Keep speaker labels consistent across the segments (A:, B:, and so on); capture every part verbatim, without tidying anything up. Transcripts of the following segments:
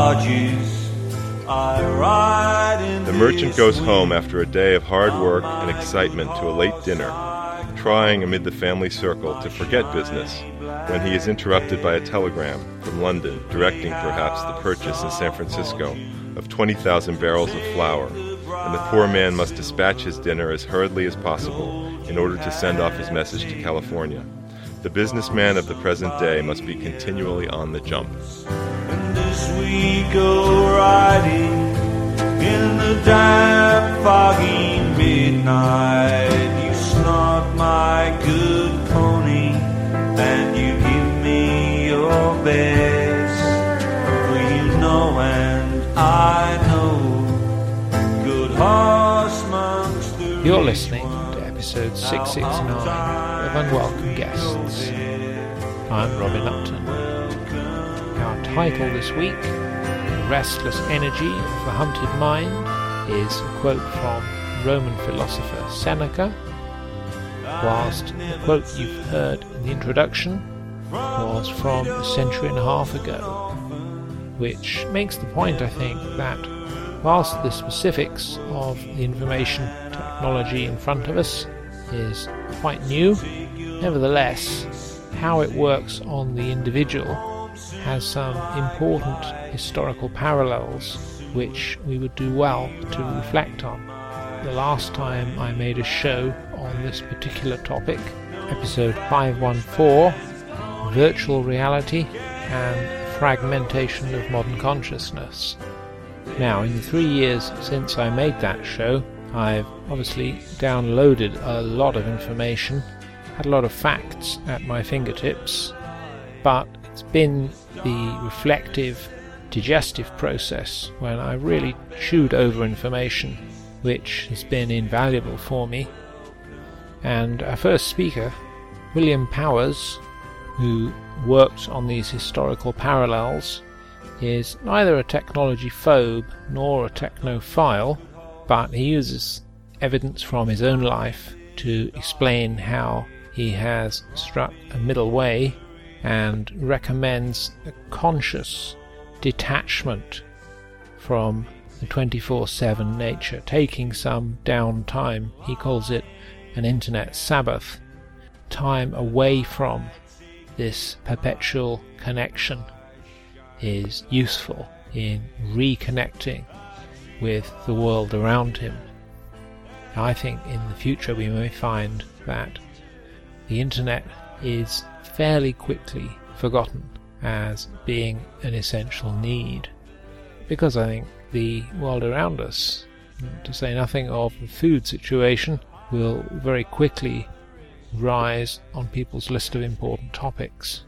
A: barges I ride in.
B: The merchant goes home after a day of hard work and excitement to a late dinner, trying amid the family circle to forget business, when he is interrupted by a telegram from London directing perhaps the purchase in San Francisco of twenty thousand barrels of flour, and the poor man must dispatch his dinner as hurriedly as possible in order to send off his message to California. The businessman of the present day must be continually on the jump.
A: And as we go riding in the damp, foggy midnight, you snort my good pony, and you give me your best. For you know and I know, good horse amongst the
C: You're listening to episode six sixty-nine of Unwelcome Guests. I'm Robin Upton. Our title this week, The Restless Energy of the Hunted Mind, is a quote from Roman philosopher Seneca, whilst the quote you've heard in the introduction was from a century and a half ago, which makes the point, I think, that whilst the specifics of the information technology in front of us is quite new, nevertheless, how it works on the individual has some important historical parallels which we would do well to reflect on. The last time I made a show on this particular topic, episode five fourteen, Virtual Reality and Fragmentation of Modern Consciousness. Now, in the three years since I made that show, I've obviously downloaded a lot of information, had a lot of facts at my fingertips, but it's been the reflective, digestive process when I really chewed over information, which has been invaluable for me. And our first speaker, William Powers, who worked on these historical parallels, is neither a technology phobe nor a technophile, but he uses evidence from his own life to explain how he has struck a middle way and recommends a conscious detachment from the twenty-four seven nature, taking some downtime. He calls it an internet Sabbath, time away from this perpetual connection is useful in reconnecting with the world around him. I think in the future we may find that the internet is fairly quickly forgotten as being an essential need, because I think the world around us, to say nothing of the food situation, will very quickly rise on people's list of important topics.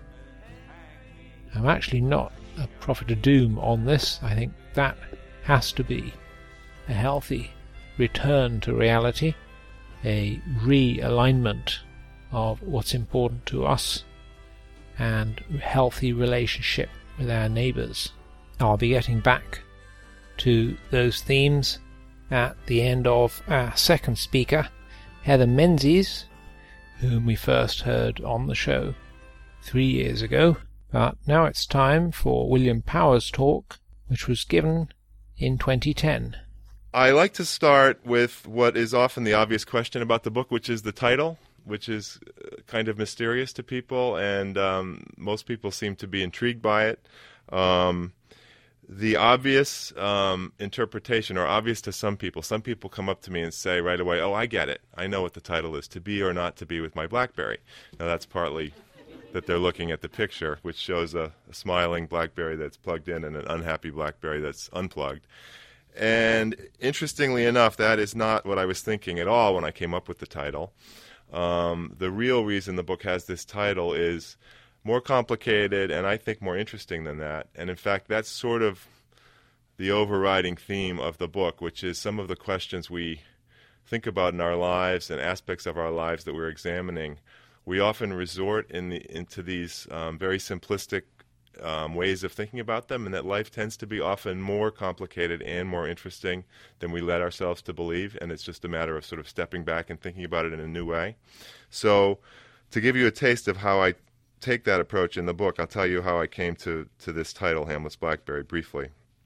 C: I'm actually not a prophet of doom on this. I think that has to be a healthy return to reality, a realignment of what's important to us, and healthy relationship with our neighbours. I'll be getting back to those themes at the end of our second speaker, Heather Menzies, whom we first heard on the show three years ago. But now it's time for William Powers' talk, which was given in twenty ten.
B: I like to start with what is often the obvious question about the book, which is the title, which is kind of mysterious to people, and um, most people seem to be intrigued by it. Um, the obvious um, interpretation, or obvious to some people, some people come up to me and say right away, oh, I get it. I know what the title is, To Be or Not to Be with My BlackBerry. Now, that's partly that they're looking at the picture, which shows a, a smiling BlackBerry that's plugged in and an unhappy BlackBerry that's unplugged. And interestingly enough, that is not what I was thinking at all when I came up with the title. Um, the real reason the book has this title is more complicated and I think more interesting than that. And in fact, that's sort of the overriding theme of the book, which is some of the questions we think about in our lives and aspects of our lives that we're examining. We often resort in the, into these um, very simplistic um, ways of thinking about them, and that life tends to be often more complicated and more interesting than we let ourselves to believe, and it's just a matter of sort of stepping back and thinking about it in a new way. So to give you a taste of how I take that approach in the book, I'll tell you how I came to, to this title, Hamlet's BlackBerry, briefly.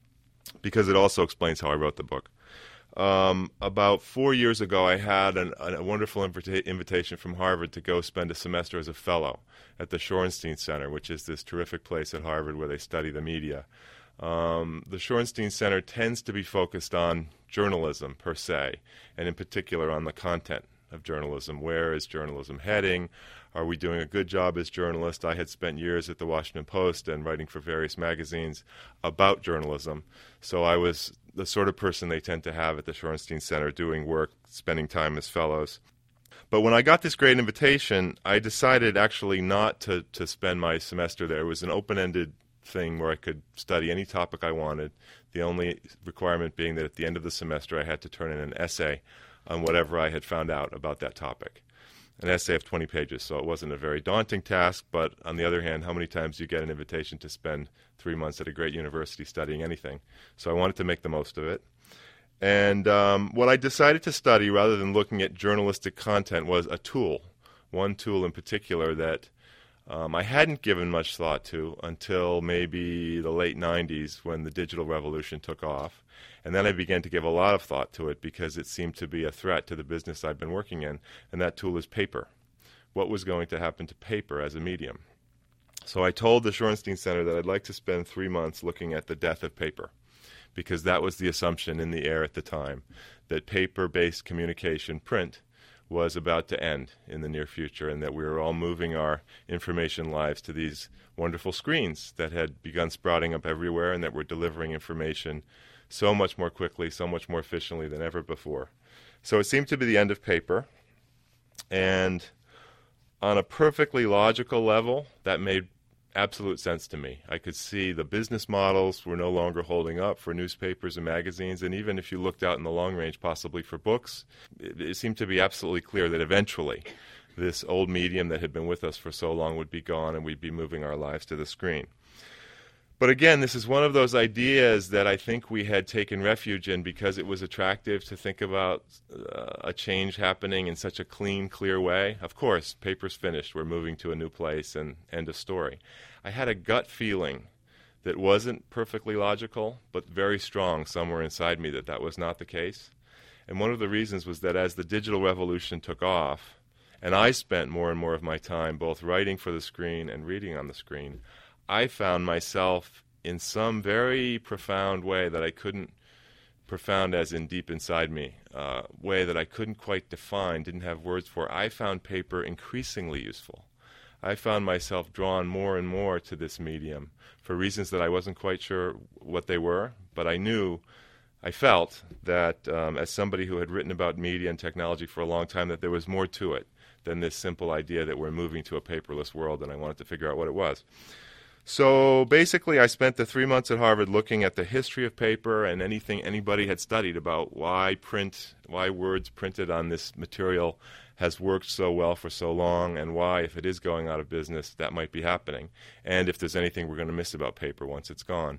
B: because it also explains how I wrote the book. Um, about four years ago, I had an, a wonderful invita- invitation from Harvard to go spend a semester as a fellow at the Shorenstein Center, which is this terrific place at Harvard where they study the media. Um, the Shorenstein Center tends to be focused on journalism per se, and in particular on the content of journalism. Where is journalism heading? Are we doing a good job as journalists? I had spent years at the Washington Post and writing for various magazines about journalism, so I was the sort of person they tend to have at the Shorenstein Center, doing work, spending time as fellows. But when I got this great invitation, I decided actually not to, to spend my semester there. It was an open-ended thing where I could study any topic I wanted, the only requirement being that at the end of the semester I had to turn in an essay on whatever I had found out about that topic. An essay of twenty pages, so it wasn't a very daunting task, but on the other hand, how many times do you get an invitation to spend three months at a great university studying anything? So I wanted to make the most of it. And um, what I decided to study, rather than looking at journalistic content, was a tool, one tool in particular that um, I hadn't given much thought to until maybe the late nineties when the digital revolution took off. And then I began to give a lot of thought to it because it seemed to be a threat to the business I've been working in, and that tool is paper. What was going to happen to paper as a medium? So I told the Shorenstein Center that I'd like to spend three months looking at the death of paper, because that was the assumption in the air at the time, that paper-based communication, print, was about to end in the near future, and that we were all moving our information lives to these wonderful screens that had begun sprouting up everywhere and that were delivering information so much more quickly, so much more efficiently than ever before. So it seemed to be the end of paper, and on a perfectly logical level, that made absolute sense to me. I could see the business models were no longer holding up for newspapers and magazines, and even if you looked out in the long range, possibly for books, it, it seemed to be absolutely clear that eventually this old medium that had been with us for so long would be gone and we'd be moving our lives to the screen. But again, this is one of those ideas that I think we had taken refuge in because it was attractive to think about uh, a change happening in such a clean, clear way. Of course, paper's finished. We're moving to a new place and end of story. I had a gut feeling that wasn't perfectly logical, but very strong somewhere inside me that that was not the case. And one of the reasons was that as the digital revolution took off, and I spent more and more of my time both writing for the screen and reading on the screen, I found myself in some very profound way that I couldn't, profound as in deep inside me, uh, way that I couldn't quite define, didn't have words for. I found paper increasingly useful. I found myself drawn more and more to this medium for reasons that I wasn't quite sure what they were, but I knew, I felt that um, as somebody who had written about media and technology for a long time, that there was more to it than this simple idea that we're moving to a paperless world, and I wanted to figure out what it was. So basically, I spent the three months at Harvard looking at the history of paper and anything anybody had studied about why print, why words printed on this material has worked so well for so long, and why, if it is going out of business, that might be happening, and if there's anything we're going to miss about paper once it's gone.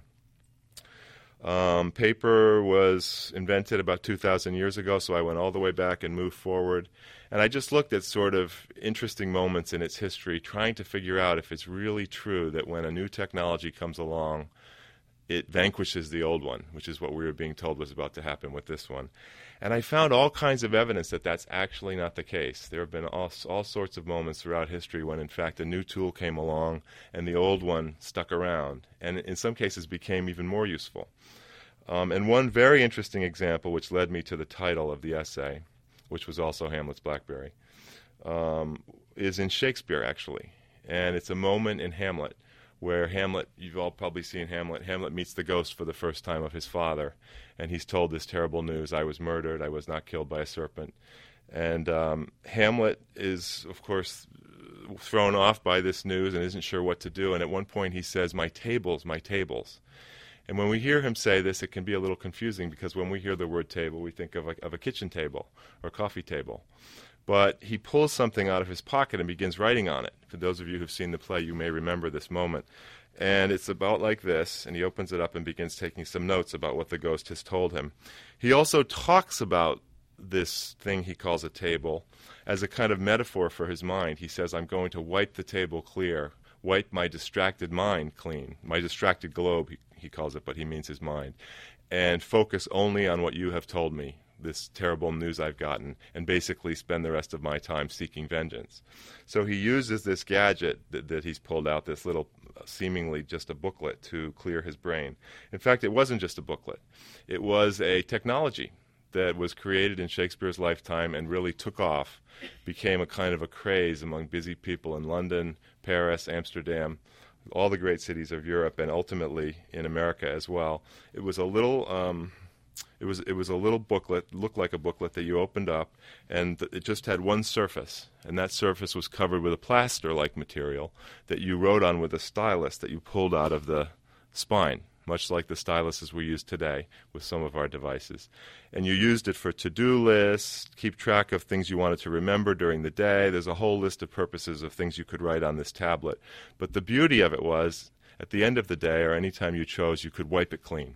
B: Um, paper was invented about two thousand years ago, so I went all the way back and moved forward. And I just looked at sort of interesting moments in its history, trying to figure out if it's really true that when a new technology comes along, it vanquishes the old one, which is what we were being told was about to happen with this one. And I found all kinds of evidence that that's actually not the case. There have been all, all sorts of moments throughout history when, in fact, a new tool came along and the old one stuck around, and in some cases became even more useful. Um, and one very interesting example, which led me to the title of the essay, which was also Hamlet's Blackberry, um, is in Shakespeare, actually. And it's a moment in Hamlet where Hamlet, you've all probably seen Hamlet, Hamlet meets the ghost for the first time of his father, and he's told this terrible news: I was murdered, I was not killed by a serpent. And um, Hamlet is, of course, thrown off by this news and isn't sure what to do, and at one point he says, "My tables, my tables." And when we hear him say this, it can be a little confusing, because when we hear the word table, we think of a, of a kitchen table or coffee table. But he pulls something out of his pocket and begins writing on it. For those of you who've seen the play, you may remember this moment. And it's about like this, and he opens it up and begins taking some notes about what the ghost has told him. He also talks about this thing he calls a table as a kind of metaphor for his mind. He says, "I'm going to wipe the table clear, wipe my distracted mind clean," my distracted globe, he, he calls it, but he means his mind. and focus only on what you have told me, this terrible news I've gotten, and basically spend the rest of my time seeking vengeance. So he uses this gadget that, that he's pulled out, this little, uh, seemingly just a booklet, to clear his brain. In fact, it wasn't just a booklet. It was a technology that was created in Shakespeare's lifetime and really took off, became a kind of a craze among busy people in London, Paris, Amsterdam, all the great cities of Europe, and ultimately in America as well. It was a little, um, it was it was a little booklet, looked like a booklet that you opened up, and th- it just had one surface, and that surface was covered with a plaster-like material that you wrote on with a stylus that you pulled out of the spine, much like the styluses we use today with some of our devices. And you used it for to-do lists, keep track of things you wanted to remember during the day. There's a whole list of purposes of things you could write on this tablet. But the beauty of it was, at the end of the day, or any time you chose, you could wipe it clean.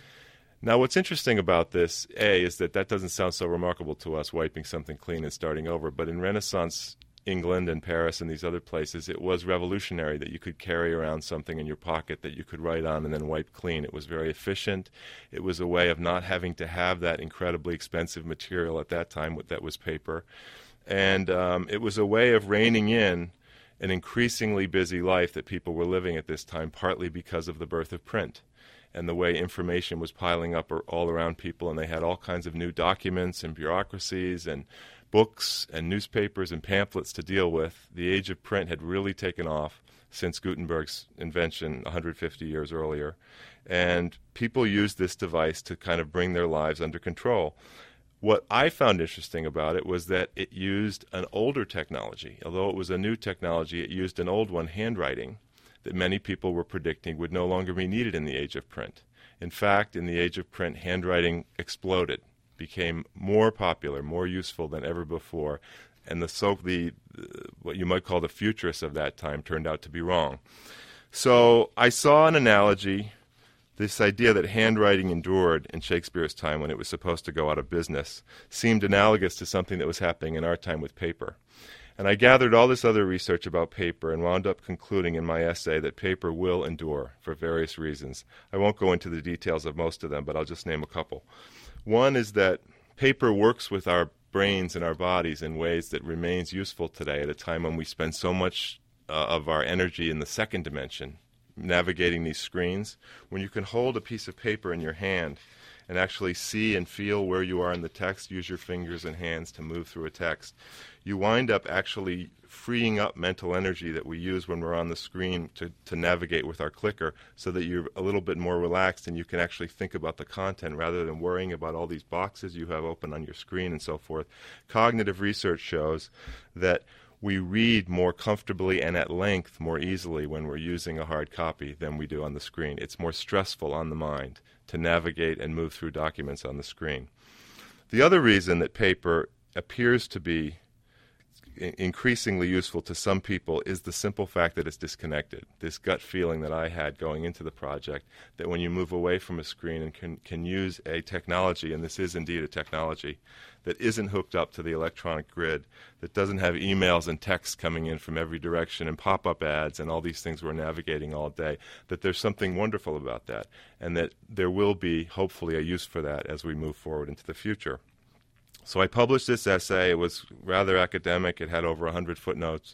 B: Now, what's interesting about this, A, is that that doesn't sound so remarkable to us, wiping something clean and starting over. But in Renaissance England and Paris and these other places, it was revolutionary that you could carry around something in your pocket that you could write on and then wipe clean. It was very efficient. It was a way of not having to have that incredibly expensive material at that time that was paper. And um, it was a way of reining in an increasingly busy life that people were living at this time, partly because of the birth of print and the way information was piling up all around people, and they had all kinds of new documents and bureaucracies and books and newspapers and pamphlets to deal with. The age of print had really taken off since Gutenberg's invention one hundred fifty years earlier, and people used this device to kind of bring their lives under control. What I found interesting about it was that it used an older technology. Although it was a new technology, it used an old one, handwriting, that many people were predicting would no longer be needed in the age of print. In fact, in the age of print, handwriting exploded, became more popular, more useful than ever before, and the so the uh, what you might call the futurists of that time turned out to be wrong. So I saw an analogy, this idea that handwriting endured in Shakespeare's time when it was supposed to go out of business, seemed analogous to something that was happening in our time with paper. And I gathered all this other research about paper and wound up concluding in my essay that paper will endure for various reasons. I won't go into the details of most of them, but I'll just name a couple. One is that paper works with our brains and our bodies in ways that remains useful today at a time when we spend so much uh, of our energy in the second dimension, navigating these screens. When you can hold a piece of paper in your hand and actually see and feel where you are in the text, use your fingers and hands to move through a text, you wind up actually freeing up mental energy that we use when we're on the screen to, to navigate with our clicker, so that you're a little bit more relaxed and you can actually think about the content rather than worrying about all these boxes you have open on your screen and so forth. Cognitive research shows that we read more comfortably and at length more easily when we're using a hard copy than we do on the screen. It's more stressful on the mind to navigate and move through documents on the screen. The other reason that paper appears to be increasingly useful to some people is the simple fact that it's disconnected. This gut feeling that I had going into the project, that when you move away from a screen and can, can use a technology, and this is indeed a technology, that isn't hooked up to the electronic grid, that doesn't have emails and texts coming in from every direction and pop-up ads and all these things we're navigating all day, that there's something wonderful about that, and that there will be, hopefully, a use for that as we move forward into the future. So I published this essay. It was rather academic. It had over one hundred footnotes.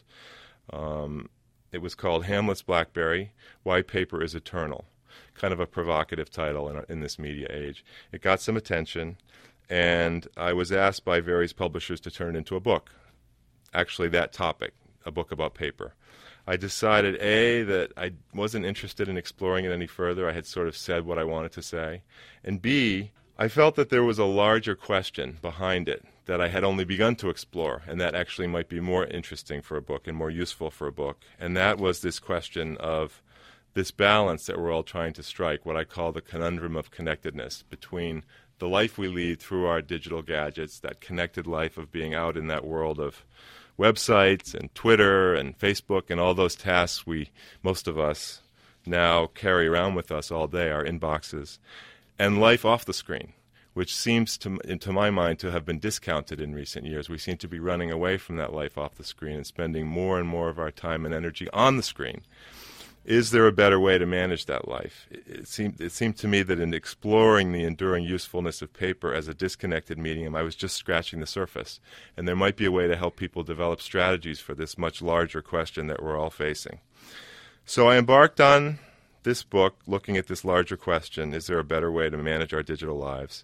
B: Um, it was called Hamlet's Blackberry, Why Paper is Eternal. Kind of a provocative title in, in this media age. It got some attention, and I was asked by various publishers to turn it into a book. Actually, that topic, a book about paper. I decided, A, that I wasn't interested in exploring it any further. I had sort of said what I wanted to say. And B, I felt that there was a larger question behind it that I had only begun to explore, and that actually might be more interesting for a book and more useful for a book. And that was this question of this balance that we're all trying to strike, what I call the conundrum of connectedness between the life we lead through our digital gadgets, that connected life of being out in that world of websites and Twitter and Facebook and all those tasks we, most of us, now carry around with us all day, our inboxes, and life off the screen, which seems, to, to my mind, to have been discounted in recent years. We seem to be running away from that life off the screen and spending more and more of our time and energy on the screen. Is there a better way to manage that life? It, it seemed it seemed to me that in exploring the enduring usefulness of paper as a disconnected medium, I was just scratching the surface, and there might be a way to help people develop strategies for this much larger question that we're all facing. So I embarked on this book looking at this larger question: is there a better way to manage our digital lives?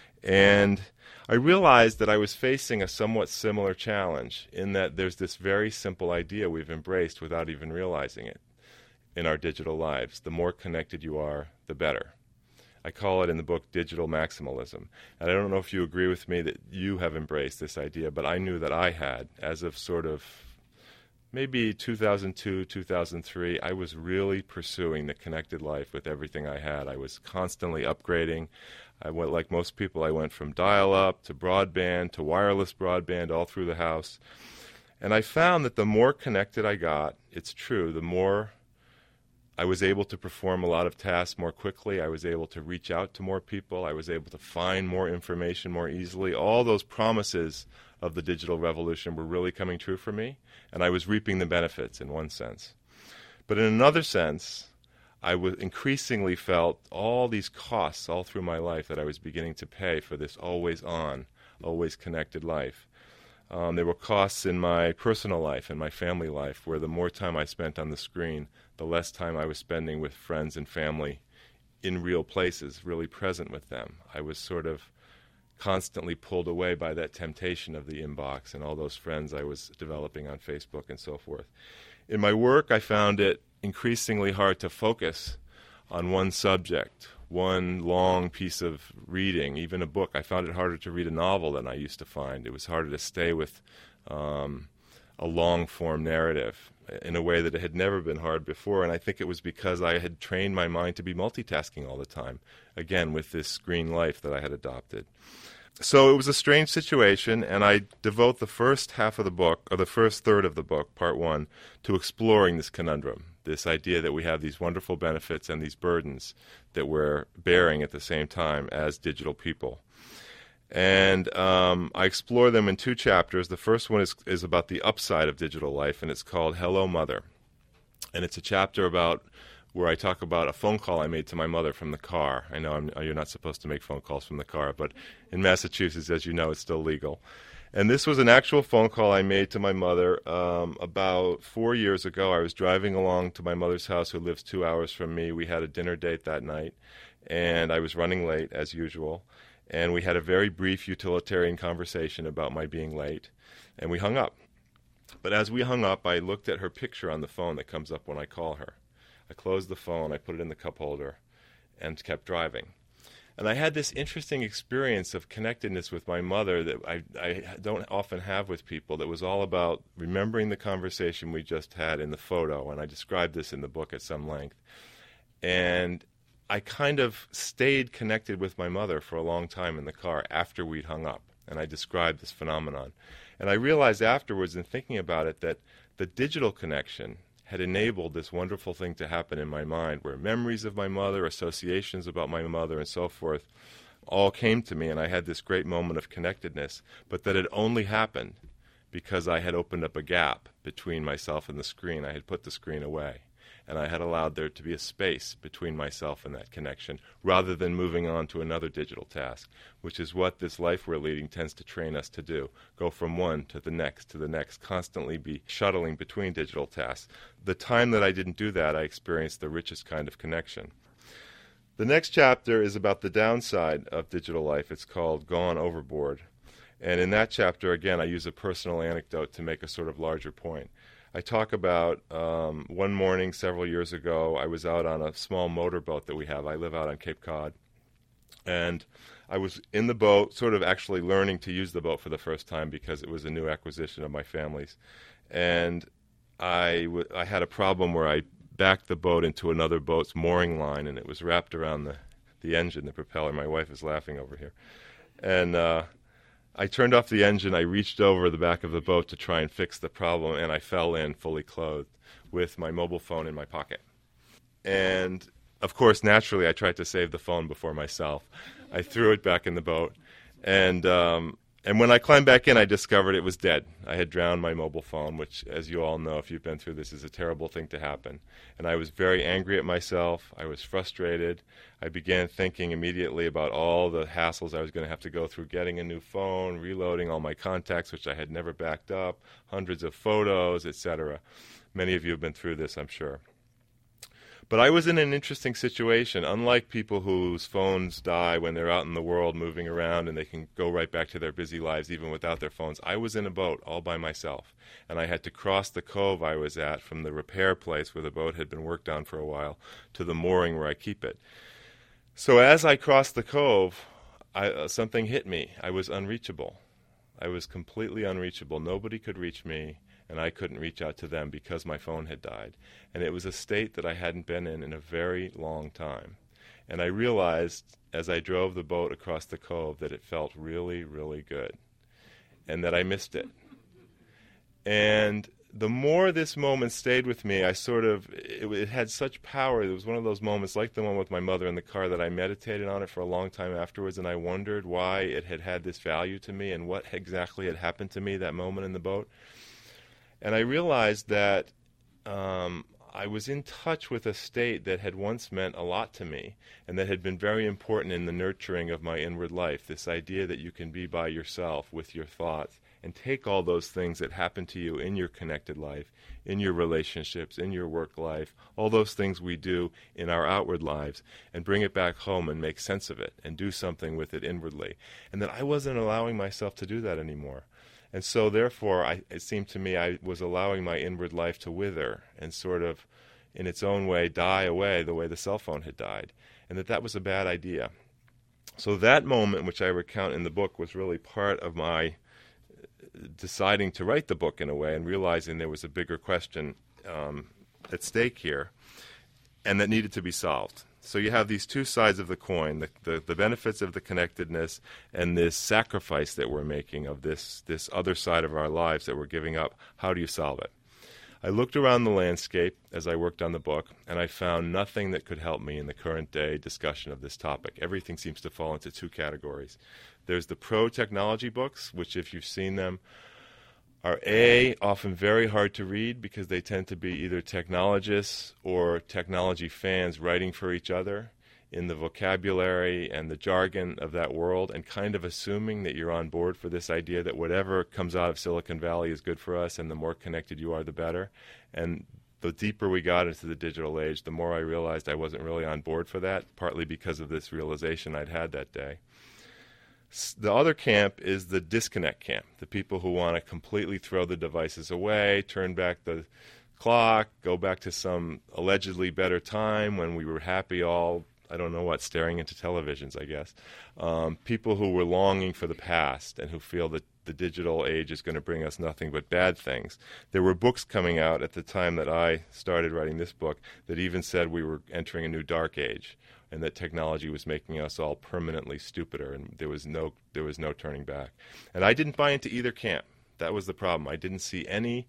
B: And I realized that I was facing a somewhat similar challenge in that there's this very simple idea we've embraced without even realizing it in our digital lives. The more connected you are, the better. I call it in the book digital maximalism. And I don't know if you agree with me that you have embraced this idea, but I knew that I had. As of sort of maybe two thousand two, two thousand three, I was really pursuing the connected life with everything I had. I was constantly upgrading. I went, like most people, I went from dial-up to broadband to wireless broadband all through the house. And I found that the more connected I got, it's true, the more I was able to perform a lot of tasks more quickly. I was able to reach out to more people. I was able to find more information more easily. All those promises of the digital revolution were really coming true for me, and I was reaping the benefits in one sense. But in another sense, I was increasingly felt all these costs all through my life that I was beginning to pay for this always on, always connected life. Um, there were costs in my personal life and my family life where the more time I spent on the screen, the less time I was spending with friends and family in real places, really present with them. I was sort of constantly pulled away by that temptation of the inbox and all those friends I was developing on Facebook and so forth. In my work, I found it increasingly hard to focus on one subject, one long piece of reading, even a book. I found it harder to read a novel than I used to find. It was harder to stay with um, a long-form narrative in a way that it had never been hard before, and I think it was because I had trained my mind to be multitasking all the time, again, with this screen life that I had adopted. So it was a strange situation, and I devote the first half of the book, or the first third of the book, part one, to exploring this conundrum, this idea that we have these wonderful benefits and these burdens that we're bearing at the same time as digital people. And um, I explore them in two chapters. The first one is, is about the upside of digital life, and it's called Hello, Mother. And it's a chapter about where I talk about a phone call I made to my mother from the car. I know I'm, you're not supposed to make phone calls from the car, but in Massachusetts, as you know, it's still legal. And this was an actual phone call I made to my mother um, about four years ago. I was driving along to my mother's house, who lives two hours from me. We had a dinner date that night, and I was running late, as usual. And we had a very brief utilitarian conversation about my being late, and we hung up. But as we hung up, I looked at her picture on the phone that comes up when I call her. I closed the phone, I put it in the cup holder, and kept driving. And I had this interesting experience of connectedness with my mother that I, I don't often have with people, that was all about remembering the conversation we just had in the photo, and I described this in the book at some length. And I kind of stayed connected with my mother for a long time in the car after we'd hung up, and I described this phenomenon. And I realized afterwards, in thinking about it, that the digital connection had enabled this wonderful thing to happen in my mind, where memories of my mother, associations about my mother, and so forth, all came to me, and I had this great moment of connectedness, but that had only happened because I had opened up a gap between myself and the screen. I had put the screen away, and I had allowed there to be a space between myself and that connection, rather than moving on to another digital task, which is what this life we're leading tends to train us to do. Go from one to the next to the next, constantly be shuttling between digital tasks. The time that I didn't do that, I experienced the richest kind of connection. The next chapter is about the downside of digital life. It's called Gone Overboard. And in that chapter, again, I use a personal anecdote to make a sort of larger point. I talk about um, one morning several years ago, I was out on a small motorboat that we have. I live out on Cape Cod. And I was in the boat, sort of actually learning to use the boat for the first time because it was a new acquisition of my family's. And I, w- I had a problem where I backed the boat into another boat's mooring line, and it was wrapped around the, the engine, the propeller. My wife is laughing over here. And uh, I turned off the engine, I reached over the back of the boat to try and fix the problem, and I fell in fully clothed with my mobile phone in my pocket. And, of course, naturally, I tried to save the phone before myself. I threw it back in the boat, and um, and when I climbed back in, I discovered it was dead. I had drowned my mobile phone, which, as you all know, if you've been through this, is a terrible thing to happen. And I was very angry at myself. I was frustrated. I began thinking immediately about all the hassles I was going to have to go through getting a new phone, reloading all my contacts, which I had never backed up, hundreds of photos, et cetera. Many of you have been through this, I'm sure. But I was in an interesting situation. Unlike people whose phones die when they're out in the world moving around and they can go right back to their busy lives even without their phones, I was in a boat all by myself. And I had to cross the cove I was at from the repair place where the boat had been worked on for a while to the mooring where I keep it. So as I crossed the cove, I, uh, something hit me. I was unreachable. I was completely unreachable. Nobody could reach me. And I couldn't reach out to them because my phone had died. And it was a state that I hadn't been in in a very long time. And I realized as I drove the boat across the cove that it felt really, really good, and that I missed it. And the more this moment stayed with me, I sort of, it, it had such power. It was one of those moments like the one with my mother in the car that I meditated on it for a long time afterwards, and I wondered why it had had this value to me and what exactly had happened to me that moment in the boat. And I realized that um, I was in touch with a state that had once meant a lot to me and that had been very important in the nurturing of my inward life, this idea that you can be by yourself with your thoughts and take all those things that happen to you in your connected life, in your relationships, in your work life, all those things we do in our outward lives, and bring it back home and make sense of it and do something with it inwardly. And that I wasn't allowing myself to do that anymore. And so, therefore, I, it seemed to me I was allowing my inward life to wither and sort of, in its own way, die away the way the cell phone had died, and that that was a bad idea. So that moment, which I recount in the book, was really part of my deciding to write the book in a way and realizing there was a bigger question um, at stake here and that needed to be solved. So you have these two sides of the coin, the, the, the benefits of the connectedness and this sacrifice that we're making of this, this other side of our lives that we're giving up. How do you solve it? I looked around the landscape as I worked on the book, and I found nothing that could help me in the current day discussion of this topic. Everything seems to fall into two categories. There's the pro-technology books, which, if you've seen them, are A, often very hard to read because they tend to be either technologists or technology fans writing for each other in the vocabulary and the jargon of that world and kind of assuming that you're on board for this idea that whatever comes out of Silicon Valley is good for us and the more connected you are, the better. And the deeper we got into the digital age, the more I realized I wasn't really on board for that, partly because of this realization I'd had that day. The other camp is the disconnect camp, the people who want to completely throw the devices away, turn back the clock, go back to some allegedly better time when we were happy all, I don't know what, staring into televisions, I guess. Um, people who were longing for the past and who feel that the digital age is going to bring us nothing but bad things. There were books coming out at the time that I started writing this book that even said we were entering a new dark age, and that technology was making us all permanently stupider, and there was no there was no turning back. And I didn't buy into either camp. That was the problem. I didn't see any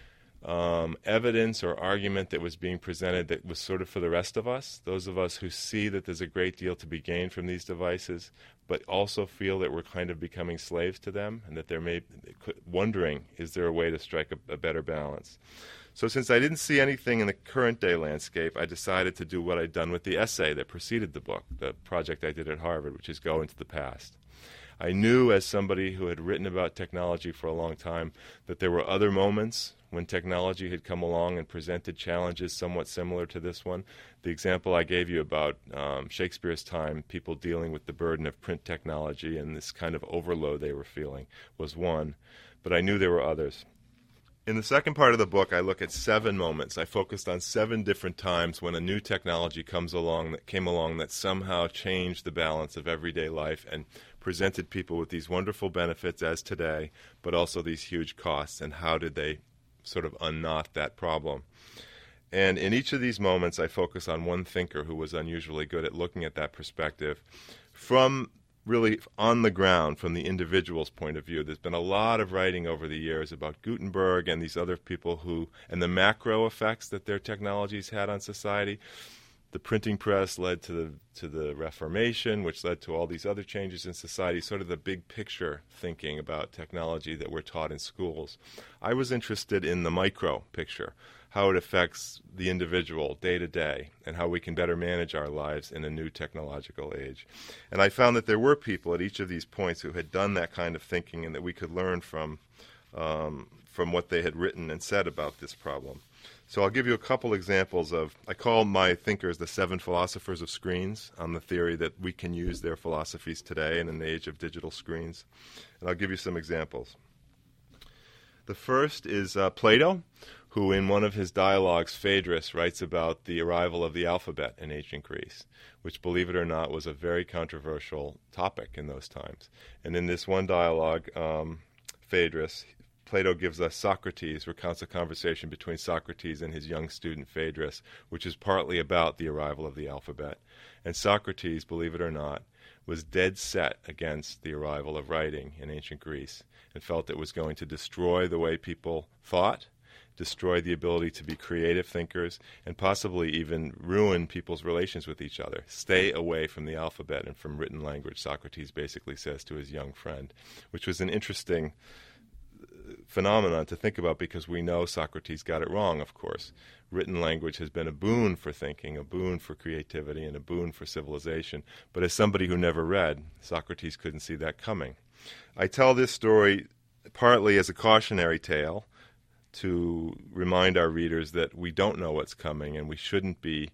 B: um, evidence or argument that was being presented that was sort of for the rest of us, those of us who see that there's a great deal to be gained from these devices, but also feel that we're kind of becoming slaves to them, and that they're may, wondering, is there a way to strike a, a better balance? So since I didn't see anything in the current day landscape, I decided to do what I'd done with the essay that preceded the book, the project I did at Harvard, which is go into the past. I knew, as somebody who had written about technology for a long time, that there were other moments when technology had come along and presented challenges somewhat similar to this one. The example I gave you about um, Shakespeare's time, people dealing with the burden of print technology and this kind of overload they were feeling, was one. But I knew there were others. In the second part of the book, I look at seven moments. I focused on seven different times when a new technology comes along that came along that somehow changed the balance of everyday life and presented people with these wonderful benefits as today, but also these huge costs, and how did they sort of unknot that problem. And in each of these moments, I focus on one thinker who was unusually good at looking at that perspective from really on the ground, from the individual's point of view. There's been a lot of writing over the years about Gutenberg and these other people who, and the macro effects that their technologies had on society. The printing press led to the to the Reformation, which led to all these other changes in society, sort of the big picture thinking about technology that we're taught in schools. I was interested in the micro picture, how it affects the individual day to day, and how we can better manage our lives in a new technological age. And I found that there were people at each of these points who had done that kind of thinking and that we could learn from um, from what they had written and said about this problem. So I'll give you a couple examples of, I call my thinkers the seven philosophers of screens, on the theory that we can use their philosophies today in an age of digital screens. And I'll give you some examples. The first is uh, Plato, who in one of his dialogues, Phaedrus, writes about the arrival of the alphabet in ancient Greece, which, believe it or not, was a very controversial topic in those times. And in this one dialogue, um, Phaedrus, Plato gives us Socrates, recounts a conversation between Socrates and his young student Phaedrus, which is partly about the arrival of the alphabet. And Socrates, believe it or not, was dead set against the arrival of writing in ancient Greece and felt it was going to destroy the way people thought, destroy the ability to be creative thinkers, and possibly even ruin people's relations with each other. Stay away from the alphabet and from written language, Socrates basically says to his young friend, which was an interesting phenomenon to think about because we know Socrates got it wrong, of course. Written language has been a boon for thinking, a boon for creativity, and a boon for civilization. But as somebody who never read, Socrates couldn't see that coming. I tell this story partly as a cautionary tale to remind our readers that we don't know what's coming and we shouldn't be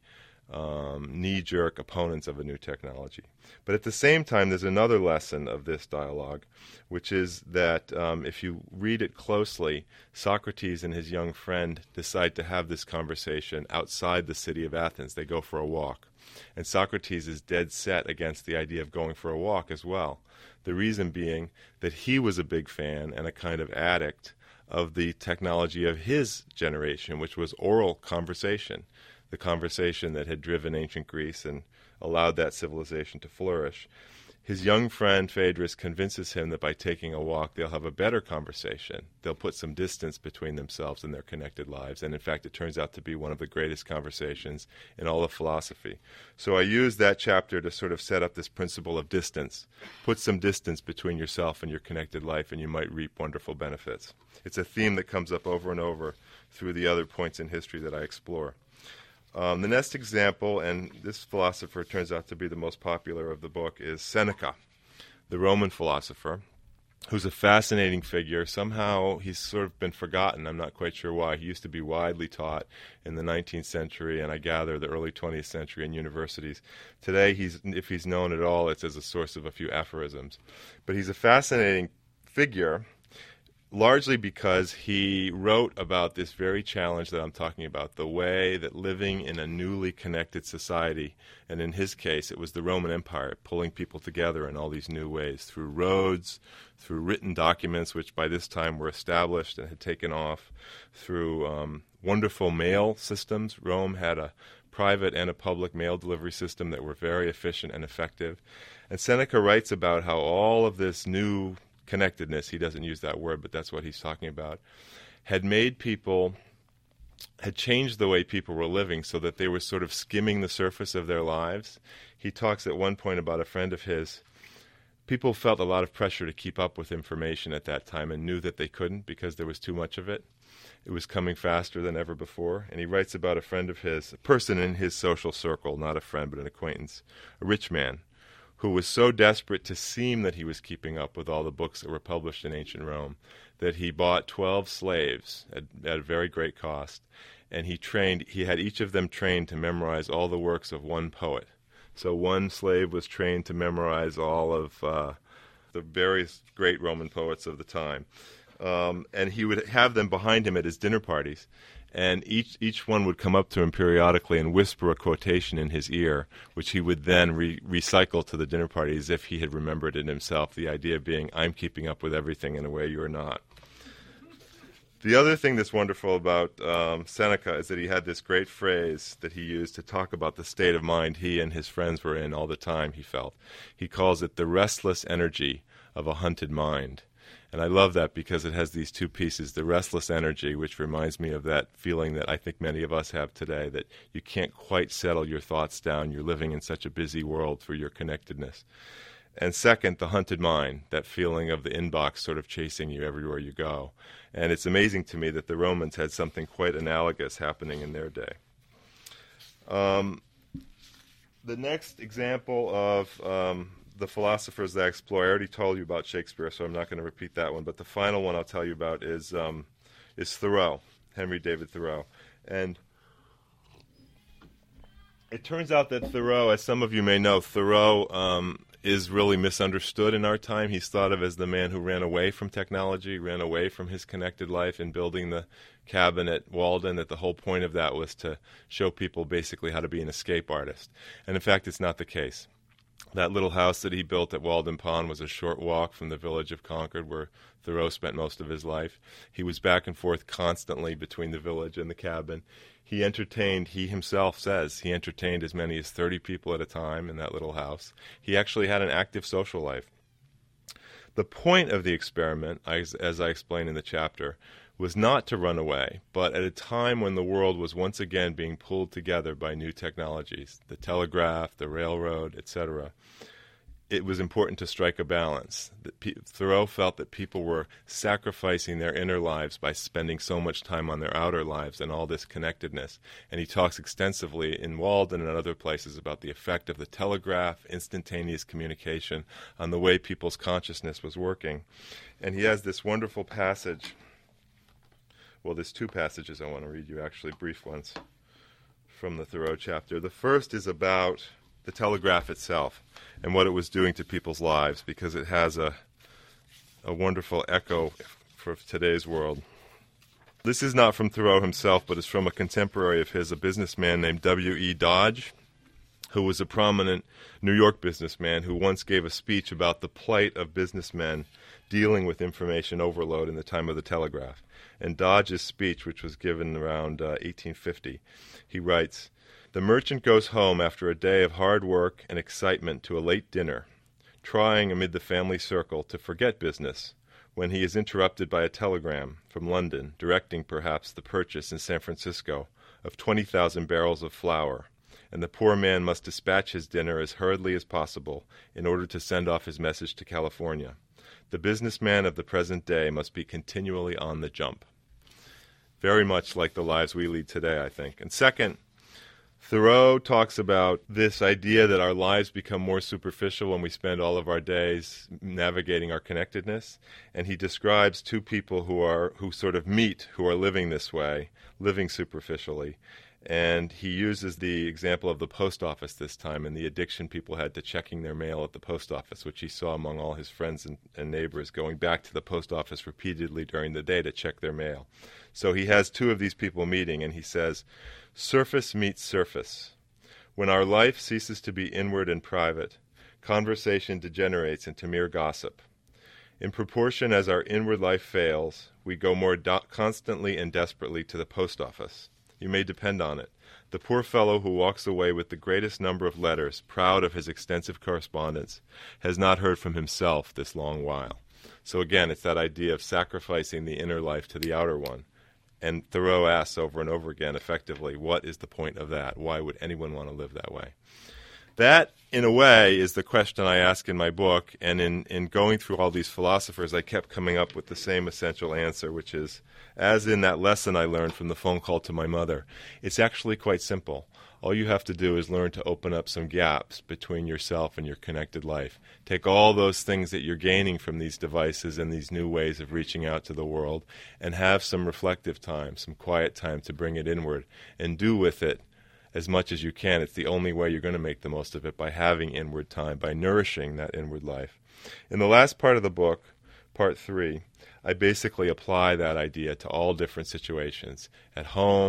B: um, knee-jerk opponents of a new technology. But at the same time, there's another lesson of this dialogue, which is that um, if you read it closely, Socrates and his young friend decide to have this conversation outside the city of Athens. They go for a walk. And Socrates is dead set against the idea of going for a walk as well. The reason being that he was a big fan and a kind of addict of the technology of his generation, which was oral conversation, the conversation that had driven ancient Greece and allowed that civilization to flourish. His young friend Phaedrus convinces him that by taking a walk they'll have a better conversation. They'll put some distance between themselves and their connected lives, and in fact it turns out to be one of the greatest conversations in all of philosophy. So I use that chapter to sort of set up this principle of distance. Put some distance between yourself and your connected life and you might reap wonderful benefits. It's a theme that comes up over and over through the other points in history that I explore. Um, the next example, and this philosopher turns out to be the most popular of the book, is Seneca, the Roman philosopher, who's a fascinating figure. Somehow he's sort of been forgotten. I'm not quite sure why. He used to be widely taught in the nineteenth century, and I gather the early twentieth century in universities. Today, he's, if he's known at all, it's as a source of a few aphorisms. But he's a fascinating figure, largely because he wrote about this very challenge that I'm talking about, the way that living in a newly connected society, and in his case it was the Roman Empire, pulling people together in all these new ways, through roads, through written documents, which by this time were established and had taken off, through um, wonderful mail systems. Rome had a private and a public mail delivery system that were very efficient and effective. And Seneca writes about how all of this new connectedness, he doesn't use that word, but that's what he's talking about, had made people, had changed the way people were living so that they were sort of skimming the surface of their lives. He talks at one point about a friend of his. People felt a lot of pressure to keep up with information at that time and knew that they couldn't because there was too much of it. It was coming faster than ever before. And he writes about a friend of his, a person in his social circle, not a friend but an acquaintance, a rich man, who was so desperate to seem that he was keeping up with all the books that were published in ancient Rome that he bought twelve slaves at, at a very great cost, and he trained, he had each of them trained to memorize all the works of one poet. So one slave was trained to memorize all of uh, the various great Roman poets of the time. Um, and he would have them behind him at his dinner parties, and each each one would come up to him periodically and whisper a quotation in his ear, which he would then re- recycle to the dinner party as if he had remembered it himself, the idea being, I'm keeping up with everything in a way you're not. The other thing that's wonderful about um, Seneca is that he had this great phrase that he used to talk about the state of mind he and his friends were in all the time, he felt. He calls it the restless energy of a hunted mind. And I love that because it has these two pieces, the restless energy, which reminds me of that feeling that I think many of us have today, that you can't quite settle your thoughts down. You're living in such a busy world for your connectedness. And second, the hunted mind, that feeling of the inbox sort of chasing you everywhere you go. And it's amazing to me that the Romans had something quite analogous happening in their day. Um, the next example of um, the philosophers that I explore, I already told you about Shakespeare, so I'm not going to repeat that one. But the final one I'll tell you about is um, is Thoreau, Henry David Thoreau. And it turns out that Thoreau, as some of you may know, Thoreau um, is really misunderstood in our time. He's thought of as the man who ran away from technology, ran away from his connected life in building the cabin at Walden, that the whole point of that was to show people basically how to be an escape artist. And in fact, it's not the case. That little house that he built at Walden Pond was a short walk from the village of Concord, where Thoreau spent most of his life. He was back and forth constantly between the village and the cabin. He entertained, he himself says, he entertained as many as thirty people at a time in that little house. He actually had an active social life. The point of the experiment, as, as I explained in the chapter, was not to run away, but at a time when the world was once again being pulled together by new technologies, the telegraph, the railroad, et cetera, it was important to strike a balance. Thoreau felt that people were sacrificing their inner lives by spending so much time on their outer lives and all this connectedness. And he talks extensively in Walden and other places about the effect of the telegraph, instantaneous communication, on the way people's consciousness was working. And he has this wonderful passage. Well, there's two passages I want to read you, actually, brief ones, from the Thoreau chapter. The first is about the telegraph itself and what it was doing to people's lives, because it has a, a wonderful echo for today's world. This is not from Thoreau himself, but is from a contemporary of his, a businessman named W E Dodge, who was a prominent New York businessman who once gave a speech about the plight of businessmen dealing with information overload in the time of the telegraph. In Dodge's speech, which was given around uh, eighteen fifty, he writes, "The merchant goes home after a day of hard work and excitement to a late dinner, trying amid the family circle to forget business, when he is interrupted by a telegram from London, directing perhaps the purchase in San Francisco of twenty thousand barrels of flour, and the poor man must dispatch his dinner as hurriedly as possible in order to send off his message to California. The businessman of the present day must be continually on the jump." Very much like the lives we lead today, I think. And second, Thoreau talks about this idea that our lives become more superficial when we spend all of our days navigating our connectedness. And he describes two people who are who sort of meet, who are living this way, living superficially. And he uses the example of the post office this time and the addiction people had to checking their mail at the post office, which he saw among all his friends and, and neighbors, going back to the post office repeatedly during the day to check their mail. So he has two of these people meeting, and he says, "Surface meets surface. When our life ceases to be inward and private, conversation degenerates into mere gossip. In proportion as our inward life fails, we go more do- constantly and desperately to the post office. You may depend on it. The poor fellow who walks away with the greatest number of letters, proud of his extensive correspondence, has not heard from himself this long while." So again, it's that idea of sacrificing the inner life to the outer one. And Thoreau asks over and over again, effectively, what is the point of that? Why would anyone want to live that way? That, in a way, is the question I ask in my book. And in, in going through all these philosophers, I kept coming up with the same essential answer, which is, as in that lesson I learned from the phone call to my mother, it's actually quite simple. All you have to do is learn to open up some gaps between yourself and your connected life. Take all those things that you're gaining from these devices and these new ways of reaching out to the world and have some reflective time, some quiet time to bring it inward and do with it as much as you can. It's the only way you're going to make the most of it, by having inward time, by nourishing that inward life. In the last part of the book, part three, I basically apply that idea to all different situations, at home,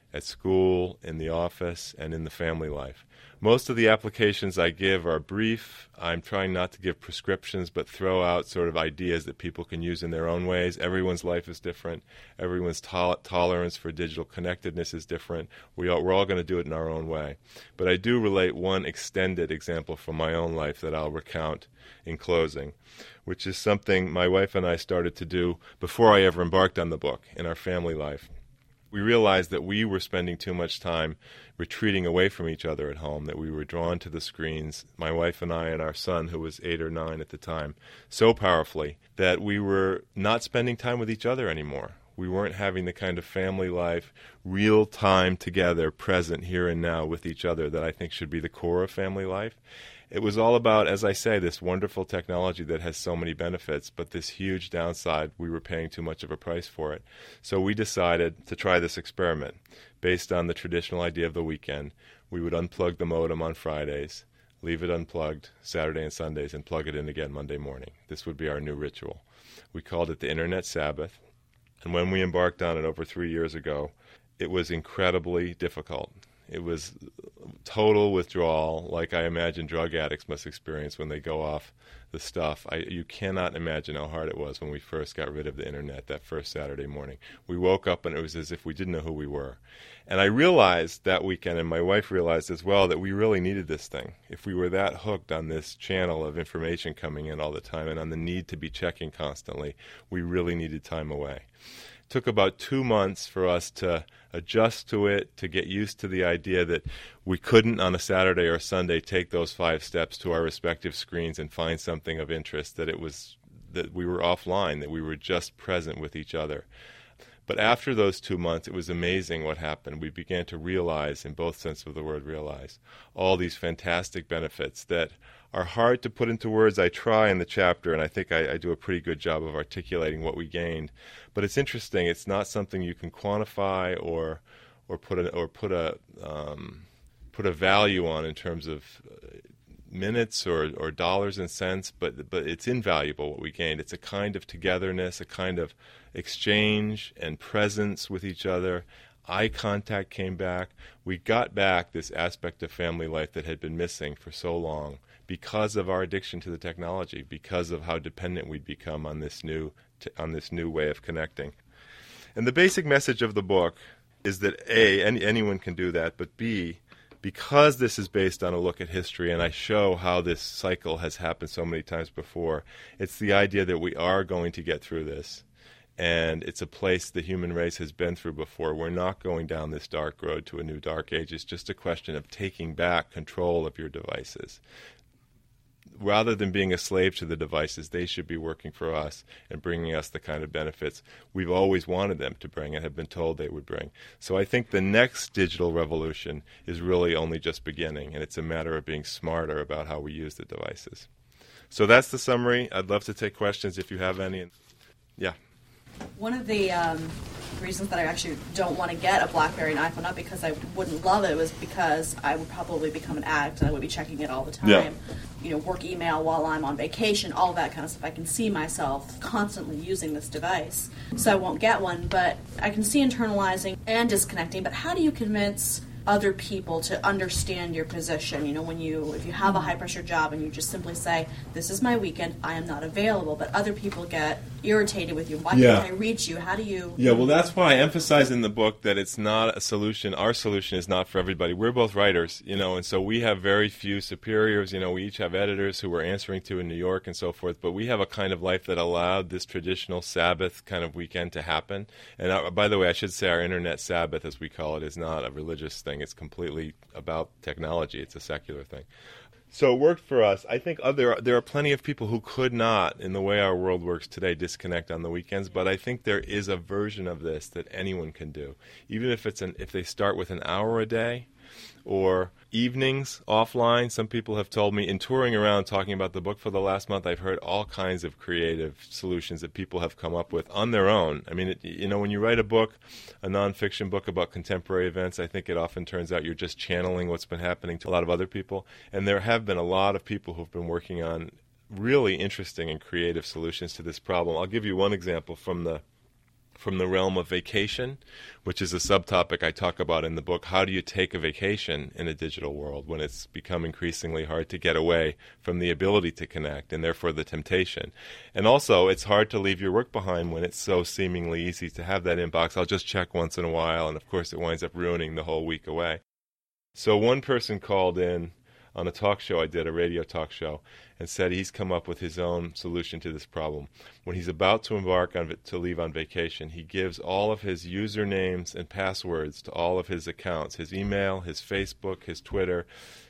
B: at school, in the office, and in the family life. Most of the applications I give are brief. I'm trying not to give prescriptions, but throw out sort of ideas that people can use in their own ways. Everyone's life is different. Everyone's to- tolerance for digital connectedness is different. We all, we're all going to do it in our own way. But I do relate one extended example from my own life that I'll recount in closing, which is something my wife and I started to do before I ever embarked on the book in our family life. We realized that we were spending too much time retreating away from each other at home, that we were drawn to the screens, my wife and I and our son, who was eight or nine at the time, so powerfully that we were not spending time with each other anymore. We weren't having the kind of family life, real time together, present here and now with each other that I think should be the core of family life. It was all about, as I say, this wonderful technology that has so many benefits, but this huge downside, we were paying too much of a price for it. So we decided to try this experiment based on the traditional idea of the weekend. We would unplug the modem on Fridays, leave it unplugged Saturday and Sundays, and plug it in again Monday morning. This would be our new ritual. We called it the Internet Sabbath, and when we embarked on it over three years ago, it was incredibly difficult. It was total withdrawal, like I imagine drug addicts must experience when they go off the stuff. I, you cannot imagine how hard it was when we first got rid of the Internet that first Saturday morning. We woke up and it was as if we didn't know who we were. And I realized that weekend, and my wife realized as well, that we really needed this thing. If we were that hooked on this channel of information coming in all the time and on the need to be checking constantly, we really needed time away. It took about two months for us to adjust to it, to get used to the idea that we couldn't on a Saturday or Sunday take those five steps to our respective screens and find something of interest, that it was that we were offline, that we were just present with each other. But after those two months, it was amazing what happened. We began to realize, in both senses of the word realize, all these fantastic benefits that are hard to put into words. I try in the chapter, and I think I, I do a pretty good job of articulating what we gained. But it's interesting. It's not something you can quantify or or put a, or put a um, put a value on in terms of minutes or, or dollars and cents. But but it's invaluable what we gained. It's a kind of togetherness, a kind of exchange and presence with each other. Eye contact came back. We got back this aspect of family life that had been missing for so long because of our addiction to the technology, because of how dependent we'd become on this new t- on this new way of connecting. And the basic message of the book is that A, any, anyone can do that, but B, because this is based on a look at history, and I show how this cycle has happened so many times before, it's the idea that we are going to get through this. And it's a place the human race has been through before. We're not going down this dark road to a new dark age. It's just a question of taking back control of your devices. Rather than being a slave to the devices, they should be working for us and bringing us the kind of benefits we've always wanted them to bring and have been told they would bring. So I think the next digital revolution is really only just beginning, and it's a matter of being smarter about how we use the devices. So that's the summary. I'd love to take questions if you have any. Yeah.
D: One of the um, reasons that I actually don't want to get a BlackBerry and iPhone, not because I wouldn't love it, was because I would probably become an addict and I would be checking it all the time.
B: Yeah.
D: You know, work email while I'm on vacation, all that kind of stuff. I can see myself constantly using this device. So I won't get one, but I can see internalizing and disconnecting. But how do you convince other people to understand your position? You know, when you, if you have a high-pressure job and you just simply say, this is my weekend, I am not available, but other people get irritated with you. Why
B: Yeah.
D: can't I reach you? How do you...
B: Yeah, well, that's why I emphasize in the book that it's not a solution. Our solution is not for everybody. We're both writers, you know, and so we have very few superiors. You know, we each have editors who we're answering to in New York and so forth, but we have a kind of life that allowed this traditional Sabbath kind of weekend to happen. And uh, by the way, I should say our Internet Sabbath, as we call it, is not a religious thing. It's completely about technology. It's a secular thing. So it worked for us. I think other, there are plenty of people who could not, in the way our world works today, disconnect on the weekends. But I think there is a version of this that anyone can do, even if it's an if they start with an hour a day, or evenings offline. Some people have told me, in touring around talking about the book for the last month, I've heard all kinds of creative solutions that people have come up with on their own. I mean, it, you know, when you write a book, a nonfiction book about contemporary events, I think it often turns out you're just channeling what's been happening to a lot of other people. And there have been a lot of people who've been working on really interesting and creative solutions to this problem. I'll give you one example from the from the realm of vacation, which is a subtopic I talk about in the book. How do you take a vacation in a digital world when it's become increasingly hard to get away from the ability to connect and therefore the temptation? And also, it's hard to leave your work behind when it's so seemingly easy to have that inbox. I'll just check once in a while, and of course it winds up ruining the whole week away. So one person called in on a talk show I did, a radio talk show, and said he's come up with his own solution to this problem. When he's about to embark on to leave on vacation, he gives all of his usernames and passwords to all of his accounts, his email, his Facebook, his Twitter.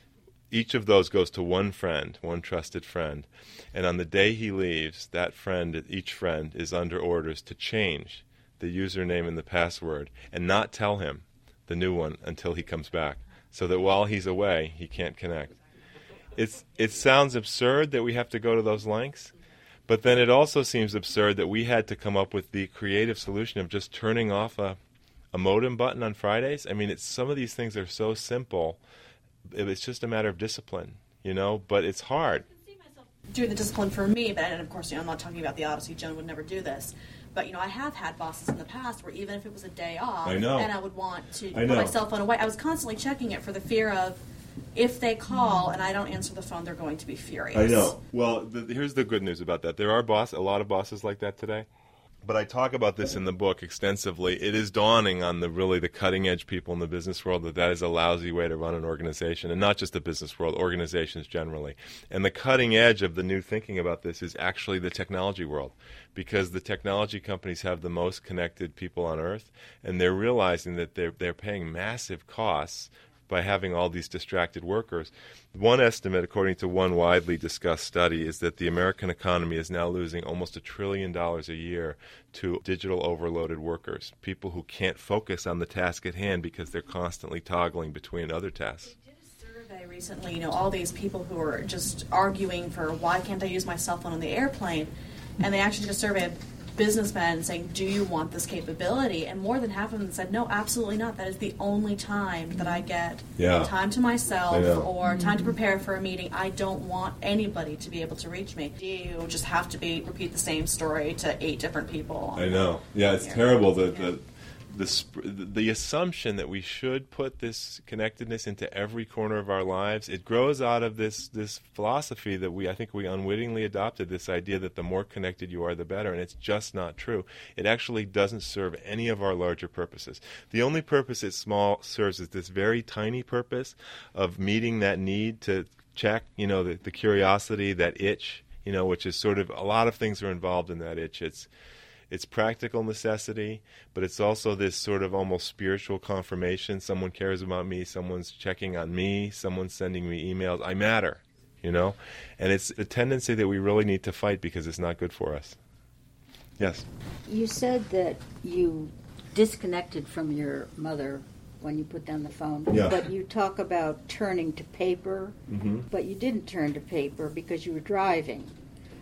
B: Each of those goes to one friend, one trusted friend. And on the day he leaves, that friend, each friend, is under orders to change the username and the password and not tell him the new one until he comes back, so that while he's away, he can't connect. It's, it sounds absurd that we have to go to those lengths, but then it also seems absurd that we had to come up with the creative solution of just turning off a, a modem button on Fridays. I mean, it's, some of these things are so simple, it's just a matter of discipline, you know, but it's hard.
D: Doing the discipline for me, but and of course, you know, I'm not talking about the Odyssey. Joan would never do this. But, you know, I have had bosses in the past where even if it was a day off
B: I know.
D: and I would want to
B: I
D: put
B: know.
D: my cell phone away, I was constantly checking it for the fear of if they call and I don't answer the phone, they're going to be furious.
B: I know. Well, the, here's the good news about that. There are boss, a lot of bosses like that today. But I talk about this in the book extensively. It is dawning on the really the cutting-edge people in the business world that that is a lousy way to run an organization, and not just the business world, organizations generally. And the cutting edge of the new thinking about this is actually the technology world, because the technology companies have the most connected people on Earth, and they're realizing that they're they're paying massive costs by having all these distracted workers. One estimate, according to one widely discussed study, is that the American economy is now losing almost a trillion dollars a year to digital overloaded workers, people who can't focus on the task at hand because they're constantly toggling between other tasks.
D: They did a survey recently, you know, all these people who are just arguing for why can't I use my cell phone on the airplane, and they actually did a survey of businessmen saying, do you want this capability? And more than half of them said, no, absolutely not. That is the only time that I get
B: Yeah.
D: time to myself
B: I know.
D: or time to prepare for a meeting. I don't want anybody to be able to reach me. You just have to be repeat the same story to eight different people.
B: I know. Yeah, it's
D: Yeah.
B: terrible. The,
D: Yeah.
B: the, the, sp- the assumption that we should put this connectedness into every corner of our lives, it grows out of this, this philosophy that we, I think we unwittingly adopted, this idea that the more connected you are, the better, and it's just not true. It actually doesn't serve any of our larger purposes. The only purpose it small serves is this very tiny purpose of meeting that need to check, you know, the, the curiosity, that itch, you know, which is sort of, a lot of things are involved in that itch. It's It's practical necessity, but it's also this sort of almost spiritual confirmation. Someone cares about me, someone's checking on me, someone's sending me emails. I matter, you know? And it's a tendency that we really need to fight because it's not good for us. Yes?
E: You said that you disconnected from your mother when you put down the phone.
B: Yeah.
E: But you talk about turning to paper,
B: Mm-hmm.
E: but you didn't turn to paper because you were driving.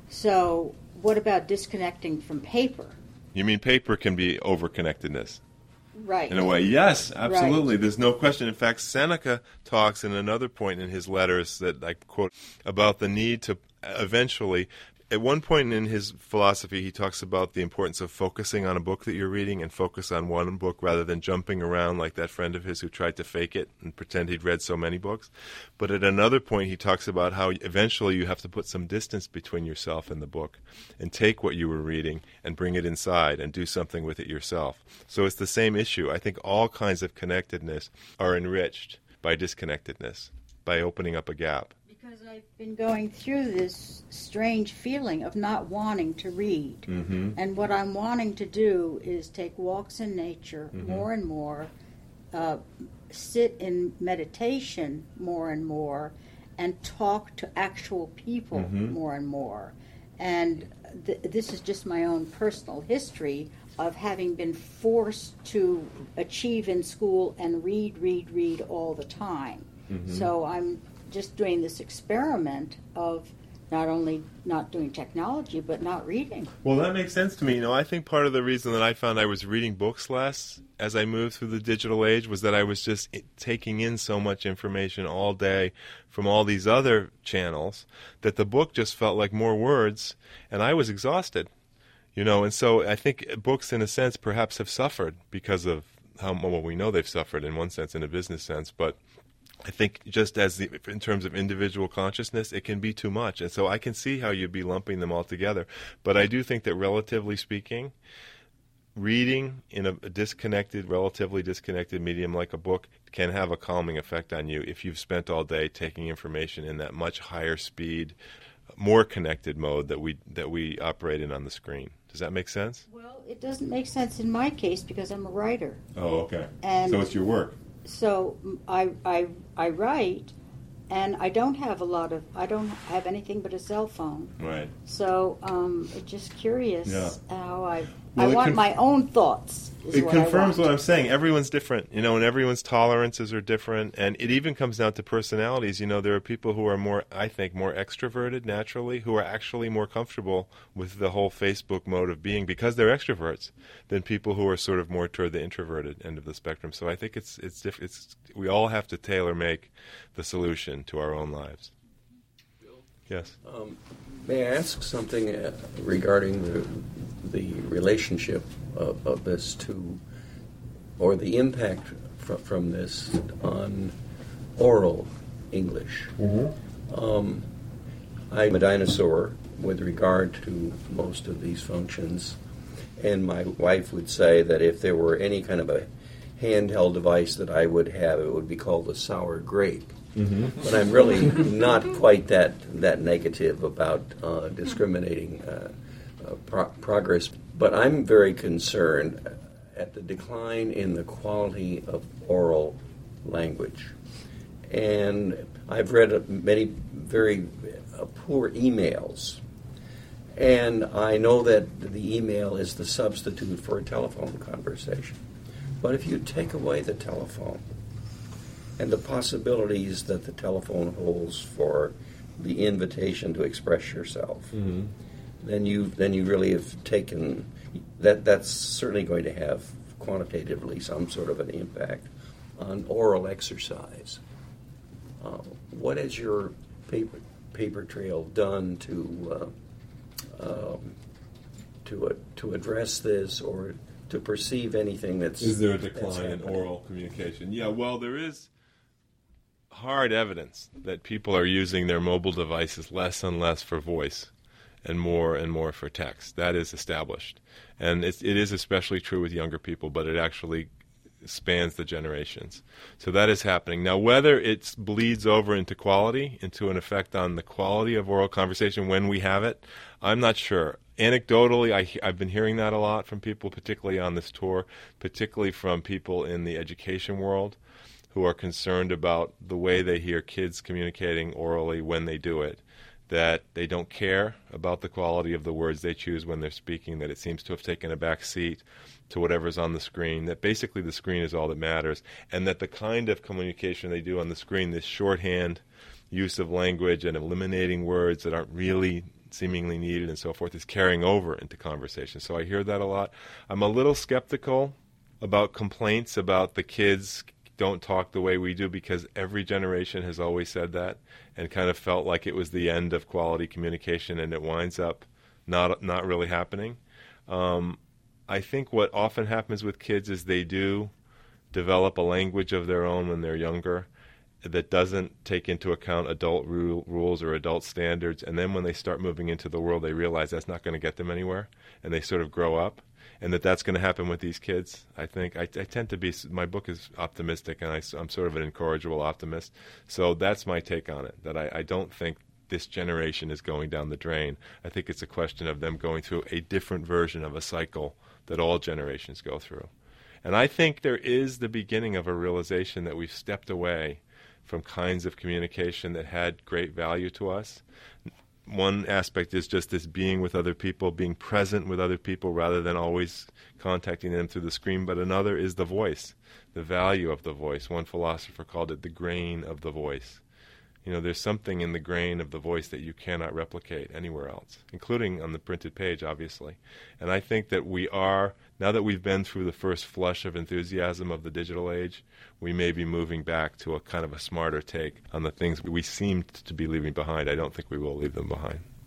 E: So what about disconnecting from paper?
B: You mean paper can be over-connectedness?
E: Right.
B: In a way, yes, absolutely.
E: Right.
B: There's no question. In fact, Seneca talks in another point in his letters that I quote about the need to eventually, at one point in his philosophy, he talks about the importance of focusing on a book that you're reading and focus on one book rather than jumping around like that friend of his who tried to fake it and pretend he'd read so many books. But at another point, he talks about how eventually you have to put some distance between yourself and the book and take what you were reading and bring it inside and do something with it yourself. So it's the same issue. I think all kinds of connectedness are enriched by disconnectedness, by opening up a gap.
E: Because I've been going through this strange feeling of not wanting to read.
B: Mm-hmm.
E: And what I'm wanting to do is take walks in nature
B: Mm-hmm.
E: more and more, uh, sit in meditation more and more, and talk to actual people
B: Mhm.
E: more and more. And th- this is just my own personal history of having been forced to achieve in school and read, read, read all the time.
B: Mhm.
E: So I'm just doing this experiment of not only not doing technology, but not reading.
B: Well, that makes sense to me. You know, I think part of the reason that I found I was reading books less as I moved through the digital age was that I was just i- taking in so much information all day from all these other channels that the book just felt like more words, and I was exhausted. You know, and so I think books, in a sense, perhaps have suffered because of how well we know they've suffered in one sense, in a business sense. But I think just as the, in terms of individual consciousness, it can be too much. And so I can see how you'd be lumping them all together. But I do think that, relatively speaking, reading in a disconnected, relatively disconnected medium like a book can have a calming effect on you if you've spent all day taking information in that much higher speed, more connected mode that we that we operate in on the screen. Does that make sense?
E: Well, it doesn't make sense in my case because I'm a writer.
B: Oh, okay.
E: And
B: so it's your work.
E: So I, I, I write, and I don't have a lot of, I don't have anything but a cell phone.
B: Right.
E: So um, just curious
B: Yeah.
E: how I,
B: Well,
E: I
B: it
E: want
B: conf-
E: my own thoughts. Is
B: It
E: what I
B: confirms
E: want.
B: what I'm saying. Everyone's different, you know, and everyone's tolerances are different. And it even comes down to personalities. You know, there are people who are more, I think, more extroverted naturally, who are actually more comfortable with the whole Facebook mode of being because they're extroverts than people who are sort of more toward the introverted end of the spectrum. So I think it's it's diff- it's we all have to tailor make the solution to our own lives. Yes.
F: Um, may I ask something uh, regarding the the relationship of, of this to, or the impact fr- from this on oral English? Mm-hmm. Um, I'm a dinosaur with regard to most of these functions, and my wife would say that if there were any kind of a handheld device that I would have, it would be called a sour grape. Mm-hmm. But I'm really not quite that that negative about uh, discriminating uh, uh, pro- progress. But I'm very concerned at the decline in the quality of oral language. And I've read many very uh, poor emails. And I know that the email is the substitute for a telephone conversation. But if you take away the telephone, and the possibilities that the telephone holds for the invitation to express yourself, mm-hmm. then you then you really have taken that. That's certainly going to have quantitatively some sort of an impact on oral exercise. Uh, what has your paper paper trail done to uh, um, to uh, to address this, or to perceive anything that's
B: is there a decline in
F: happening?
B: oral communication? Yeah, well, there is hard evidence that people are using their mobile devices less and less for voice and more and more for text. That is established. And it's, it is especially true with younger people, but it actually spans the generations. So that is happening. Now, whether it bleeds over into quality, into an effect on the quality of oral conversation when we have it, I'm not sure. Anecdotally, I, I've been hearing that a lot from people, particularly on this tour, particularly from people in the education world, who are concerned about the way they hear kids communicating orally when they do it, that they don't care about the quality of the words they choose when they're speaking, that it seems to have taken a back seat to whatever's on the screen, that basically the screen is all that matters, and that the kind of communication they do on the screen, this shorthand use of language and eliminating words that aren't really seemingly needed and so forth, is carrying over into conversation. So I hear that a lot. I'm a little skeptical about complaints about the kids don't talk the way we do, because every generation has always said that and kind of felt like it was the end of quality communication, and it winds up not not really happening. Um, I think what often happens with kids is they do develop a language of their own when they're younger that doesn't take into account adult ru- rules or adult standards, and then when they start moving into the world, they realize that's not going to get them anywhere, and they sort of grow up. And that that's going to happen with these kids, I think. I, I tend to be, my book is optimistic, and I, I'm sort of an incorrigible optimist. So that's my take on it, that I, I don't think this generation is going down the drain. I think it's a question of them going through a different version of a cycle that all generations go through. And I think there is the beginning of a realization that we've stepped away from kinds of communication that had great value to us. One aspect is just this being with other people, being present with other people rather than always contacting them through the screen. But another is the voice, the value of the voice. One philosopher called it the grain of the voice. You know, there's something in the grain of the voice that you cannot replicate anywhere else, including on the printed page, obviously. And I think that we are, now that we've been through the first flush of enthusiasm of the digital age, we may be moving back to a kind of a smarter take on the things we seem to be leaving behind. I don't think we will leave them behind.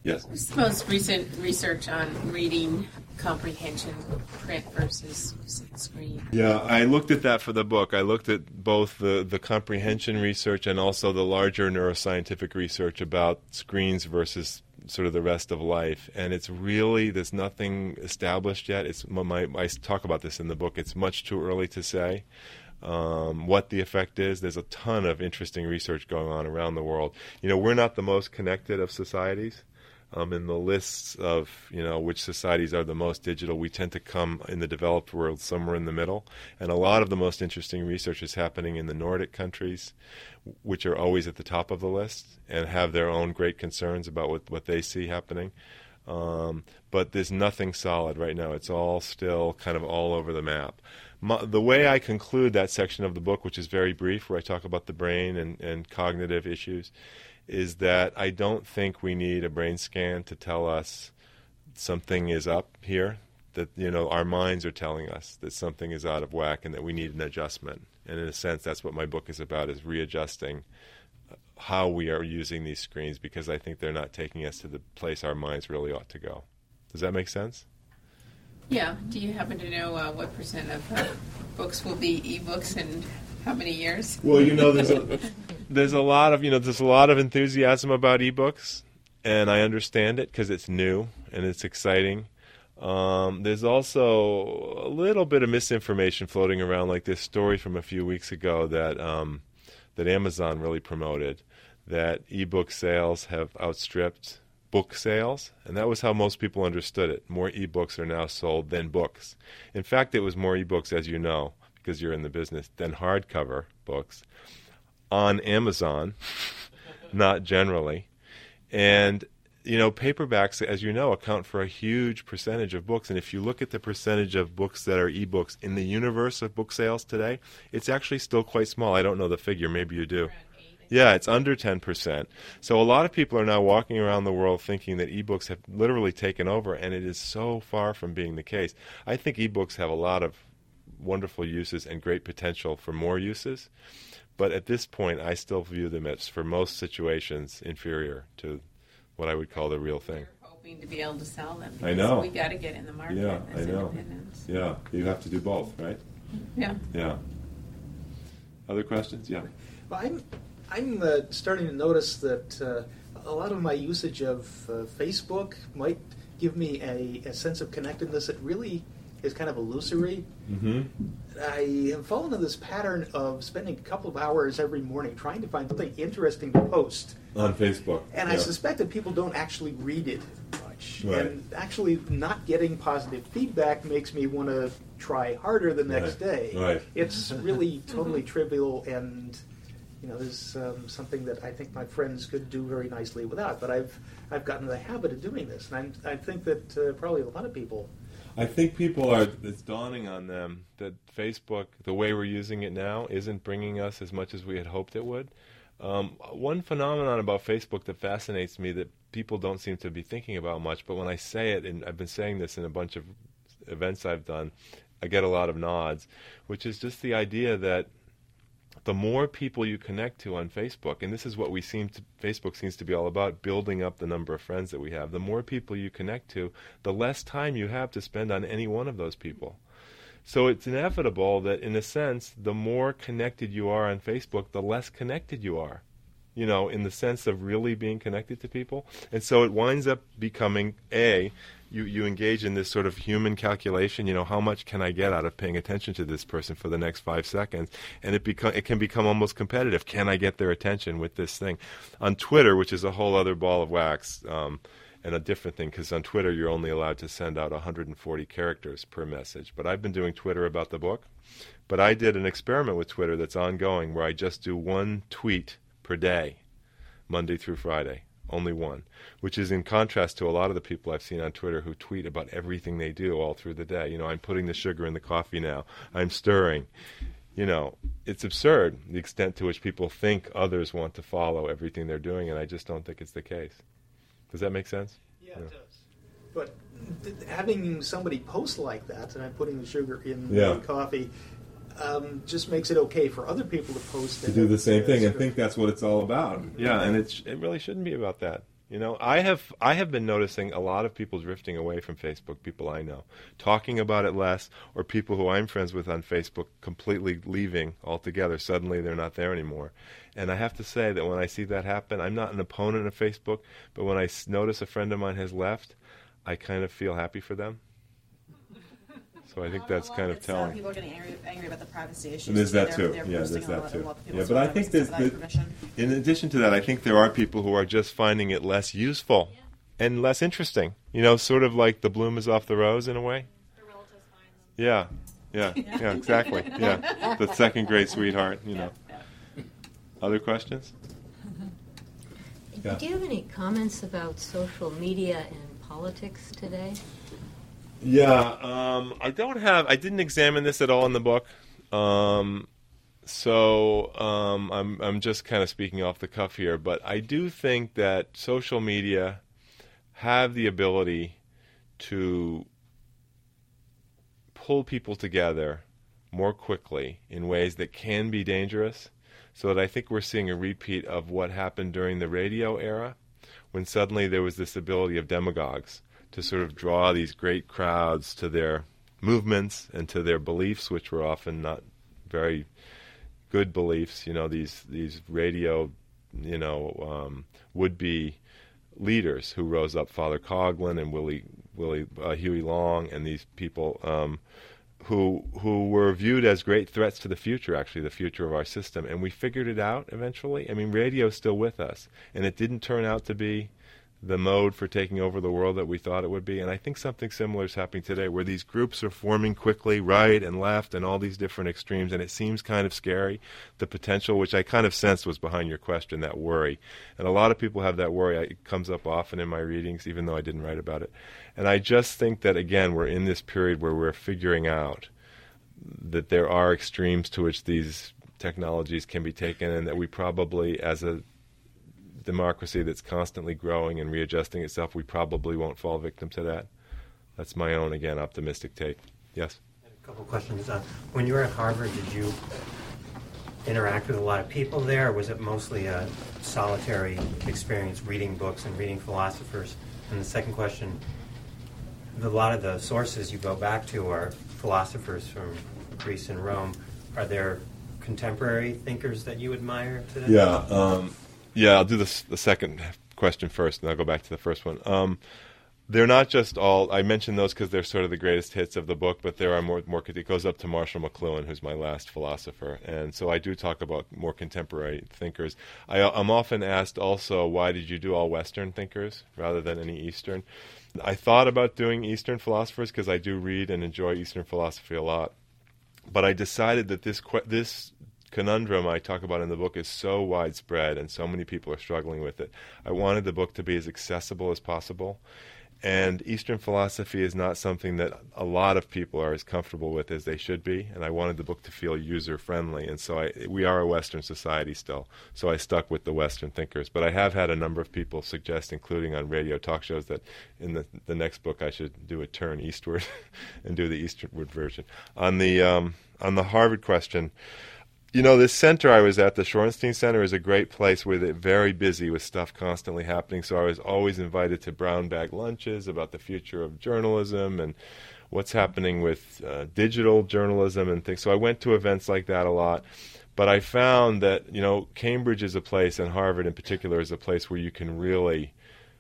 B: Yes.
G: What's the most recent research on reading comprehension, print versus screen?
B: Yeah, I looked at that for the book. I looked at both the, the comprehension research and also the larger neuroscientific research about screens versus sort of the rest of life. And it's really, there's nothing established yet. It's my, I talk about this in the book. It's much too early to say um, what the effect is. There's a ton of interesting research going on around the world. You know, we're not the most connected of societies. Um, in the lists of, you know, which societies are the most digital, we tend to come in the developed world somewhere in the middle. And a lot of the most interesting research is happening in the Nordic countries, which are always at the top of the list and have their own great concerns about what, what they see happening. Um, but there's nothing solid right now. It's all still kind of all over the map. My, the way I conclude that section of the book, which is very brief, where I talk about the brain and, and cognitive issues, is that I don't think we need a brain scan to tell us something is up here, that, you know, our minds are telling us that something is out of whack and that we need an adjustment. And in a sense, that's what my book is about, is readjusting how we are using these screens, because I think they're not taking us to the place our minds really ought to go. Does that make sense?
G: Yeah. Do you happen to know uh, what percent of uh, books will be e-books in how many years?
B: Well, you know, there's a, there's a lot of, you know, there's a lot of enthusiasm about e-books, and I understand it because it's new and it's exciting. Um, there's also a little bit of misinformation floating around, like this story from a few weeks ago that um, that Amazon really promoted, that e-book sales have outstripped book sales, and that was how most people understood it. More e-books are now sold than books. In fact, it was more e-books, as you know, because you're in the business, than hardcover books on Amazon, not generally. And, you know, paperbacks, as you know, account for a huge percentage of books. And if you look at the percentage of books that are e-books in the universe of book sales today, it's actually still quite small. I don't know the figure. Maybe you do. Yeah, it's under ten percent. So a lot of people are now walking around the world thinking that e-books have literally taken over, and it is so far from being the case. I think e-books have a lot of wonderful uses and great potential for more uses. But at this point, I still view them as, for most situations, inferior to what I would call the real thing.
G: We're hoping to be able to sell them.
B: I know.
G: We got to get in the market.
B: Yeah,
G: as
B: I know.
G: Independents.
B: Yeah, you have to do both, right?
G: Yeah.
B: Yeah. Other questions? Yeah.
H: Well, I'm, I'm uh, starting to notice that uh, a lot of my usage of uh, Facebook might give me a, a sense of connectedness that really is kind of illusory.
B: Mm-hmm.
H: I have fallen into this pattern of spending a couple of hours every morning trying to find something interesting to post
B: on Facebook.
H: And
B: yeah.
H: I suspect that people don't actually read it much.
B: Right.
H: And actually not getting positive feedback makes me want to try harder the next
B: right.
H: day.
B: Right.
H: It's really totally trivial, and you know, there's um, something that I think my friends could do very nicely without. But I've I've gotten the habit of doing this, and I'm, I think that uh, probably a lot of people.
B: I think people are, it's dawning on them that Facebook, the way we're using it now, isn't bringing us as much as we had hoped it would. Um, one phenomenon about Facebook that fascinates me that people don't seem to be thinking about much, but when I say it, and I've been saying this in a bunch of events I've done, I get a lot of nods, which is just the idea that the more people you connect to on Facebook, and this is what we seem to, Facebook seems to be all about, building up the number of friends that we have. The more people you connect to, the less time you have to spend on any one of those people. So it's inevitable that, in a sense, the more connected you are on Facebook, the less connected you are, you know, in the sense of really being connected to people. And so it winds up becoming, A, you, you engage in this sort of human calculation, you know, how much can I get out of paying attention to this person for the next five seconds? And it become, it can become almost competitive. Can I get their attention with this thing? On Twitter, which is a whole other ball of wax, um, and a different thing, because on Twitter you're only allowed to send out one hundred forty characters per message. But I've been doing Twitter about the book. But I did an experiment with Twitter that's ongoing where I just do one tweet per day, Monday through Friday. Only one, which is in contrast to a lot of the people I've seen on Twitter who tweet about everything they do all through the day. You know, I'm putting the sugar in the coffee now. I'm stirring. You know, it's absurd, the extent to which people think others want to follow everything they're doing, and I just don't think it's the case. Does that make sense?
H: Yeah, it does. But th- having somebody post like that, and I'm putting the sugar in
B: yeah.
H: the coffee, um, just makes it okay for other people to post.
B: To do the same thing and think that's what it's all about. Yeah, and it's, it really shouldn't be about that. You know, I have I have been noticing a lot of people drifting away from Facebook, people I know, talking about it less, or people who I'm friends with on Facebook completely leaving altogether. Suddenly they're not there anymore. And I have to say that when I see that happen, I'm not an opponent of Facebook, but when I s- notice a friend of mine has left, I kind of feel happy for them. So I think that's kind of
D: Uh,
B: telling.
D: people are getting angry, angry about the privacy issues.
B: And there's
D: so
B: that
D: they're-
B: too.
D: they're
B: Yeah,
D: posting
B: there's
D: on a
B: that
D: lot-
B: too.
D: a lot of
B: Yeah,
D: people's
B: but I
D: photos
B: think there's,
D: without
B: that,
D: permission.
B: in addition to that, I think there are people who are just finding it less useful and less interesting. You know, sort of like the bloom is off the rose in a way.
I: The relatives find them.
B: Yeah, yeah, yeah, exactly. Yeah, the second grade sweetheart. You know. Other questions? Yeah.
J: Do you have any comments about social media and politics today?
B: Yeah, um, I don't have. I didn't examine this at all in the book, um, so um, I'm I'm just kind of speaking off the cuff here. But I do think that social media have the ability to pull people together more quickly in ways that can be dangerous. So that I think we're seeing a repeat of what happened during the radio era, when suddenly there was this ability of demagogues to sort of draw these great crowds to their movements and to their beliefs, which were often not very good beliefs. You know, these these radio, you know, um, would-be leaders who rose up, Father Coughlin and Willie Willie uh, Huey Long, and these people um, who who were viewed as great threats to the future, actually, the future of our system. And we figured it out eventually. I mean, radio is still with us, and it didn't turn out to be the mode for taking over the world that we thought it would be. And I think something similar is happening today, where these groups are forming quickly, right and left, and all these different extremes, and it seems kind of scary, the potential, which I kind of sensed was behind your question, that worry. And a lot of people have that worry. It comes up often in my readings, even though I didn't write about it. And I just think that, again, we're in this period where we're figuring out that there are extremes to which these technologies can be taken, and that we probably, as a democracy that's constantly growing and readjusting itself, we probably won't fall victim to that. That's my own, again, optimistic take. Yes?
K: A couple questions. Uh, when you were at Harvard, did you interact with a lot of people there, or was it mostly a solitary experience reading books and reading philosophers? And the second question, a lot of the sources you go back to are philosophers from Greece and Rome. Are there contemporary thinkers that you admire today?
B: Yeah, um, yeah. I'll do this, the second question first, and I'll go back to the first one. Um, they're not just all. I mentioned those because they're sort of the greatest hits of the book, but there are more. More. It goes up to Marshall McLuhan, who's my last philosopher, and so I do talk about more contemporary thinkers. I, I'm often asked also, why did you do all Western thinkers rather than any Eastern? I thought about doing Eastern philosophers because I do read and enjoy Eastern philosophy a lot, but I decided that this que- this conundrum I talk about in the book is so widespread and so many people are struggling with it. I wanted the book to be as accessible as possible, and Eastern philosophy is not something that a lot of people are as comfortable with as they should be, and I wanted the book to feel user-friendly, and so I, we are a Western society still, so I stuck with the Western thinkers. But I have had a number of people suggest, including on radio talk shows, that in the, the next book I should do a turn eastward and do the eastward version. On the, um, on the Harvard question, you know, this center I was at, the Shorenstein Center, is a great place where they're very busy with stuff constantly happening. So I was always invited to brown bag lunches about the future of journalism and what's happening with uh, digital journalism and things. So I went to events like that a lot. But I found that, you know, Cambridge is a place, and Harvard in particular is a place where you can really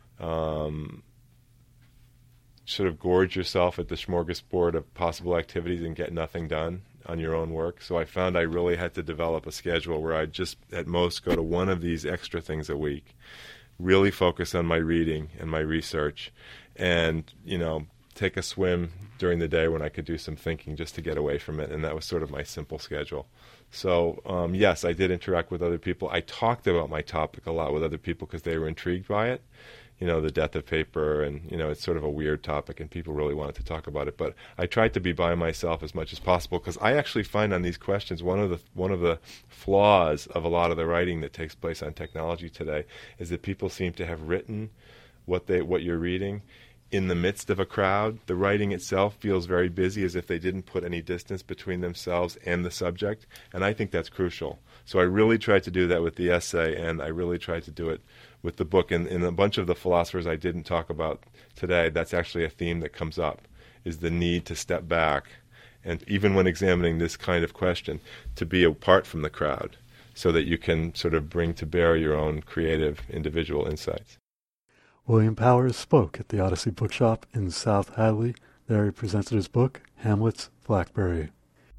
B: um, sort of gorge yourself at the smorgasbord of possible activities and get nothing done on your own work. So I found I really had to develop a schedule where I'd just at most go to one of these extra things a week, really focus on my reading and my research, and, you know, take a swim during the day when I could do some thinking just to get away from it. And that was sort of my simple schedule. So, um, yes, I did interact with other people. I talked about my topic a lot with other people because they were intrigued by it. You know, the death of paper, and, you know, it's sort of a weird topic and people really wanted to talk about it. But I tried to be by myself as much as possible because I actually find on these questions one of the one of the flaws of a lot of the writing that takes place on technology today is that people seem to have written what they what you're reading in the midst of a crowd. The writing itself feels very busy, as if they didn't put any distance between themselves and the subject, and I think that's crucial. So I really tried to do that with the essay, and I really tried to do it with the book. And in a bunch of the philosophers I didn't talk about today, that's actually a theme that comes up, is the need to step back, and even when examining this kind of question, to be apart from the crowd, so that you can sort of bring to bear your own creative individual insights.
I: William Powers spoke at the Odyssey Bookshop in South Hadley. There he presented his book, Hamlet's Blackberry.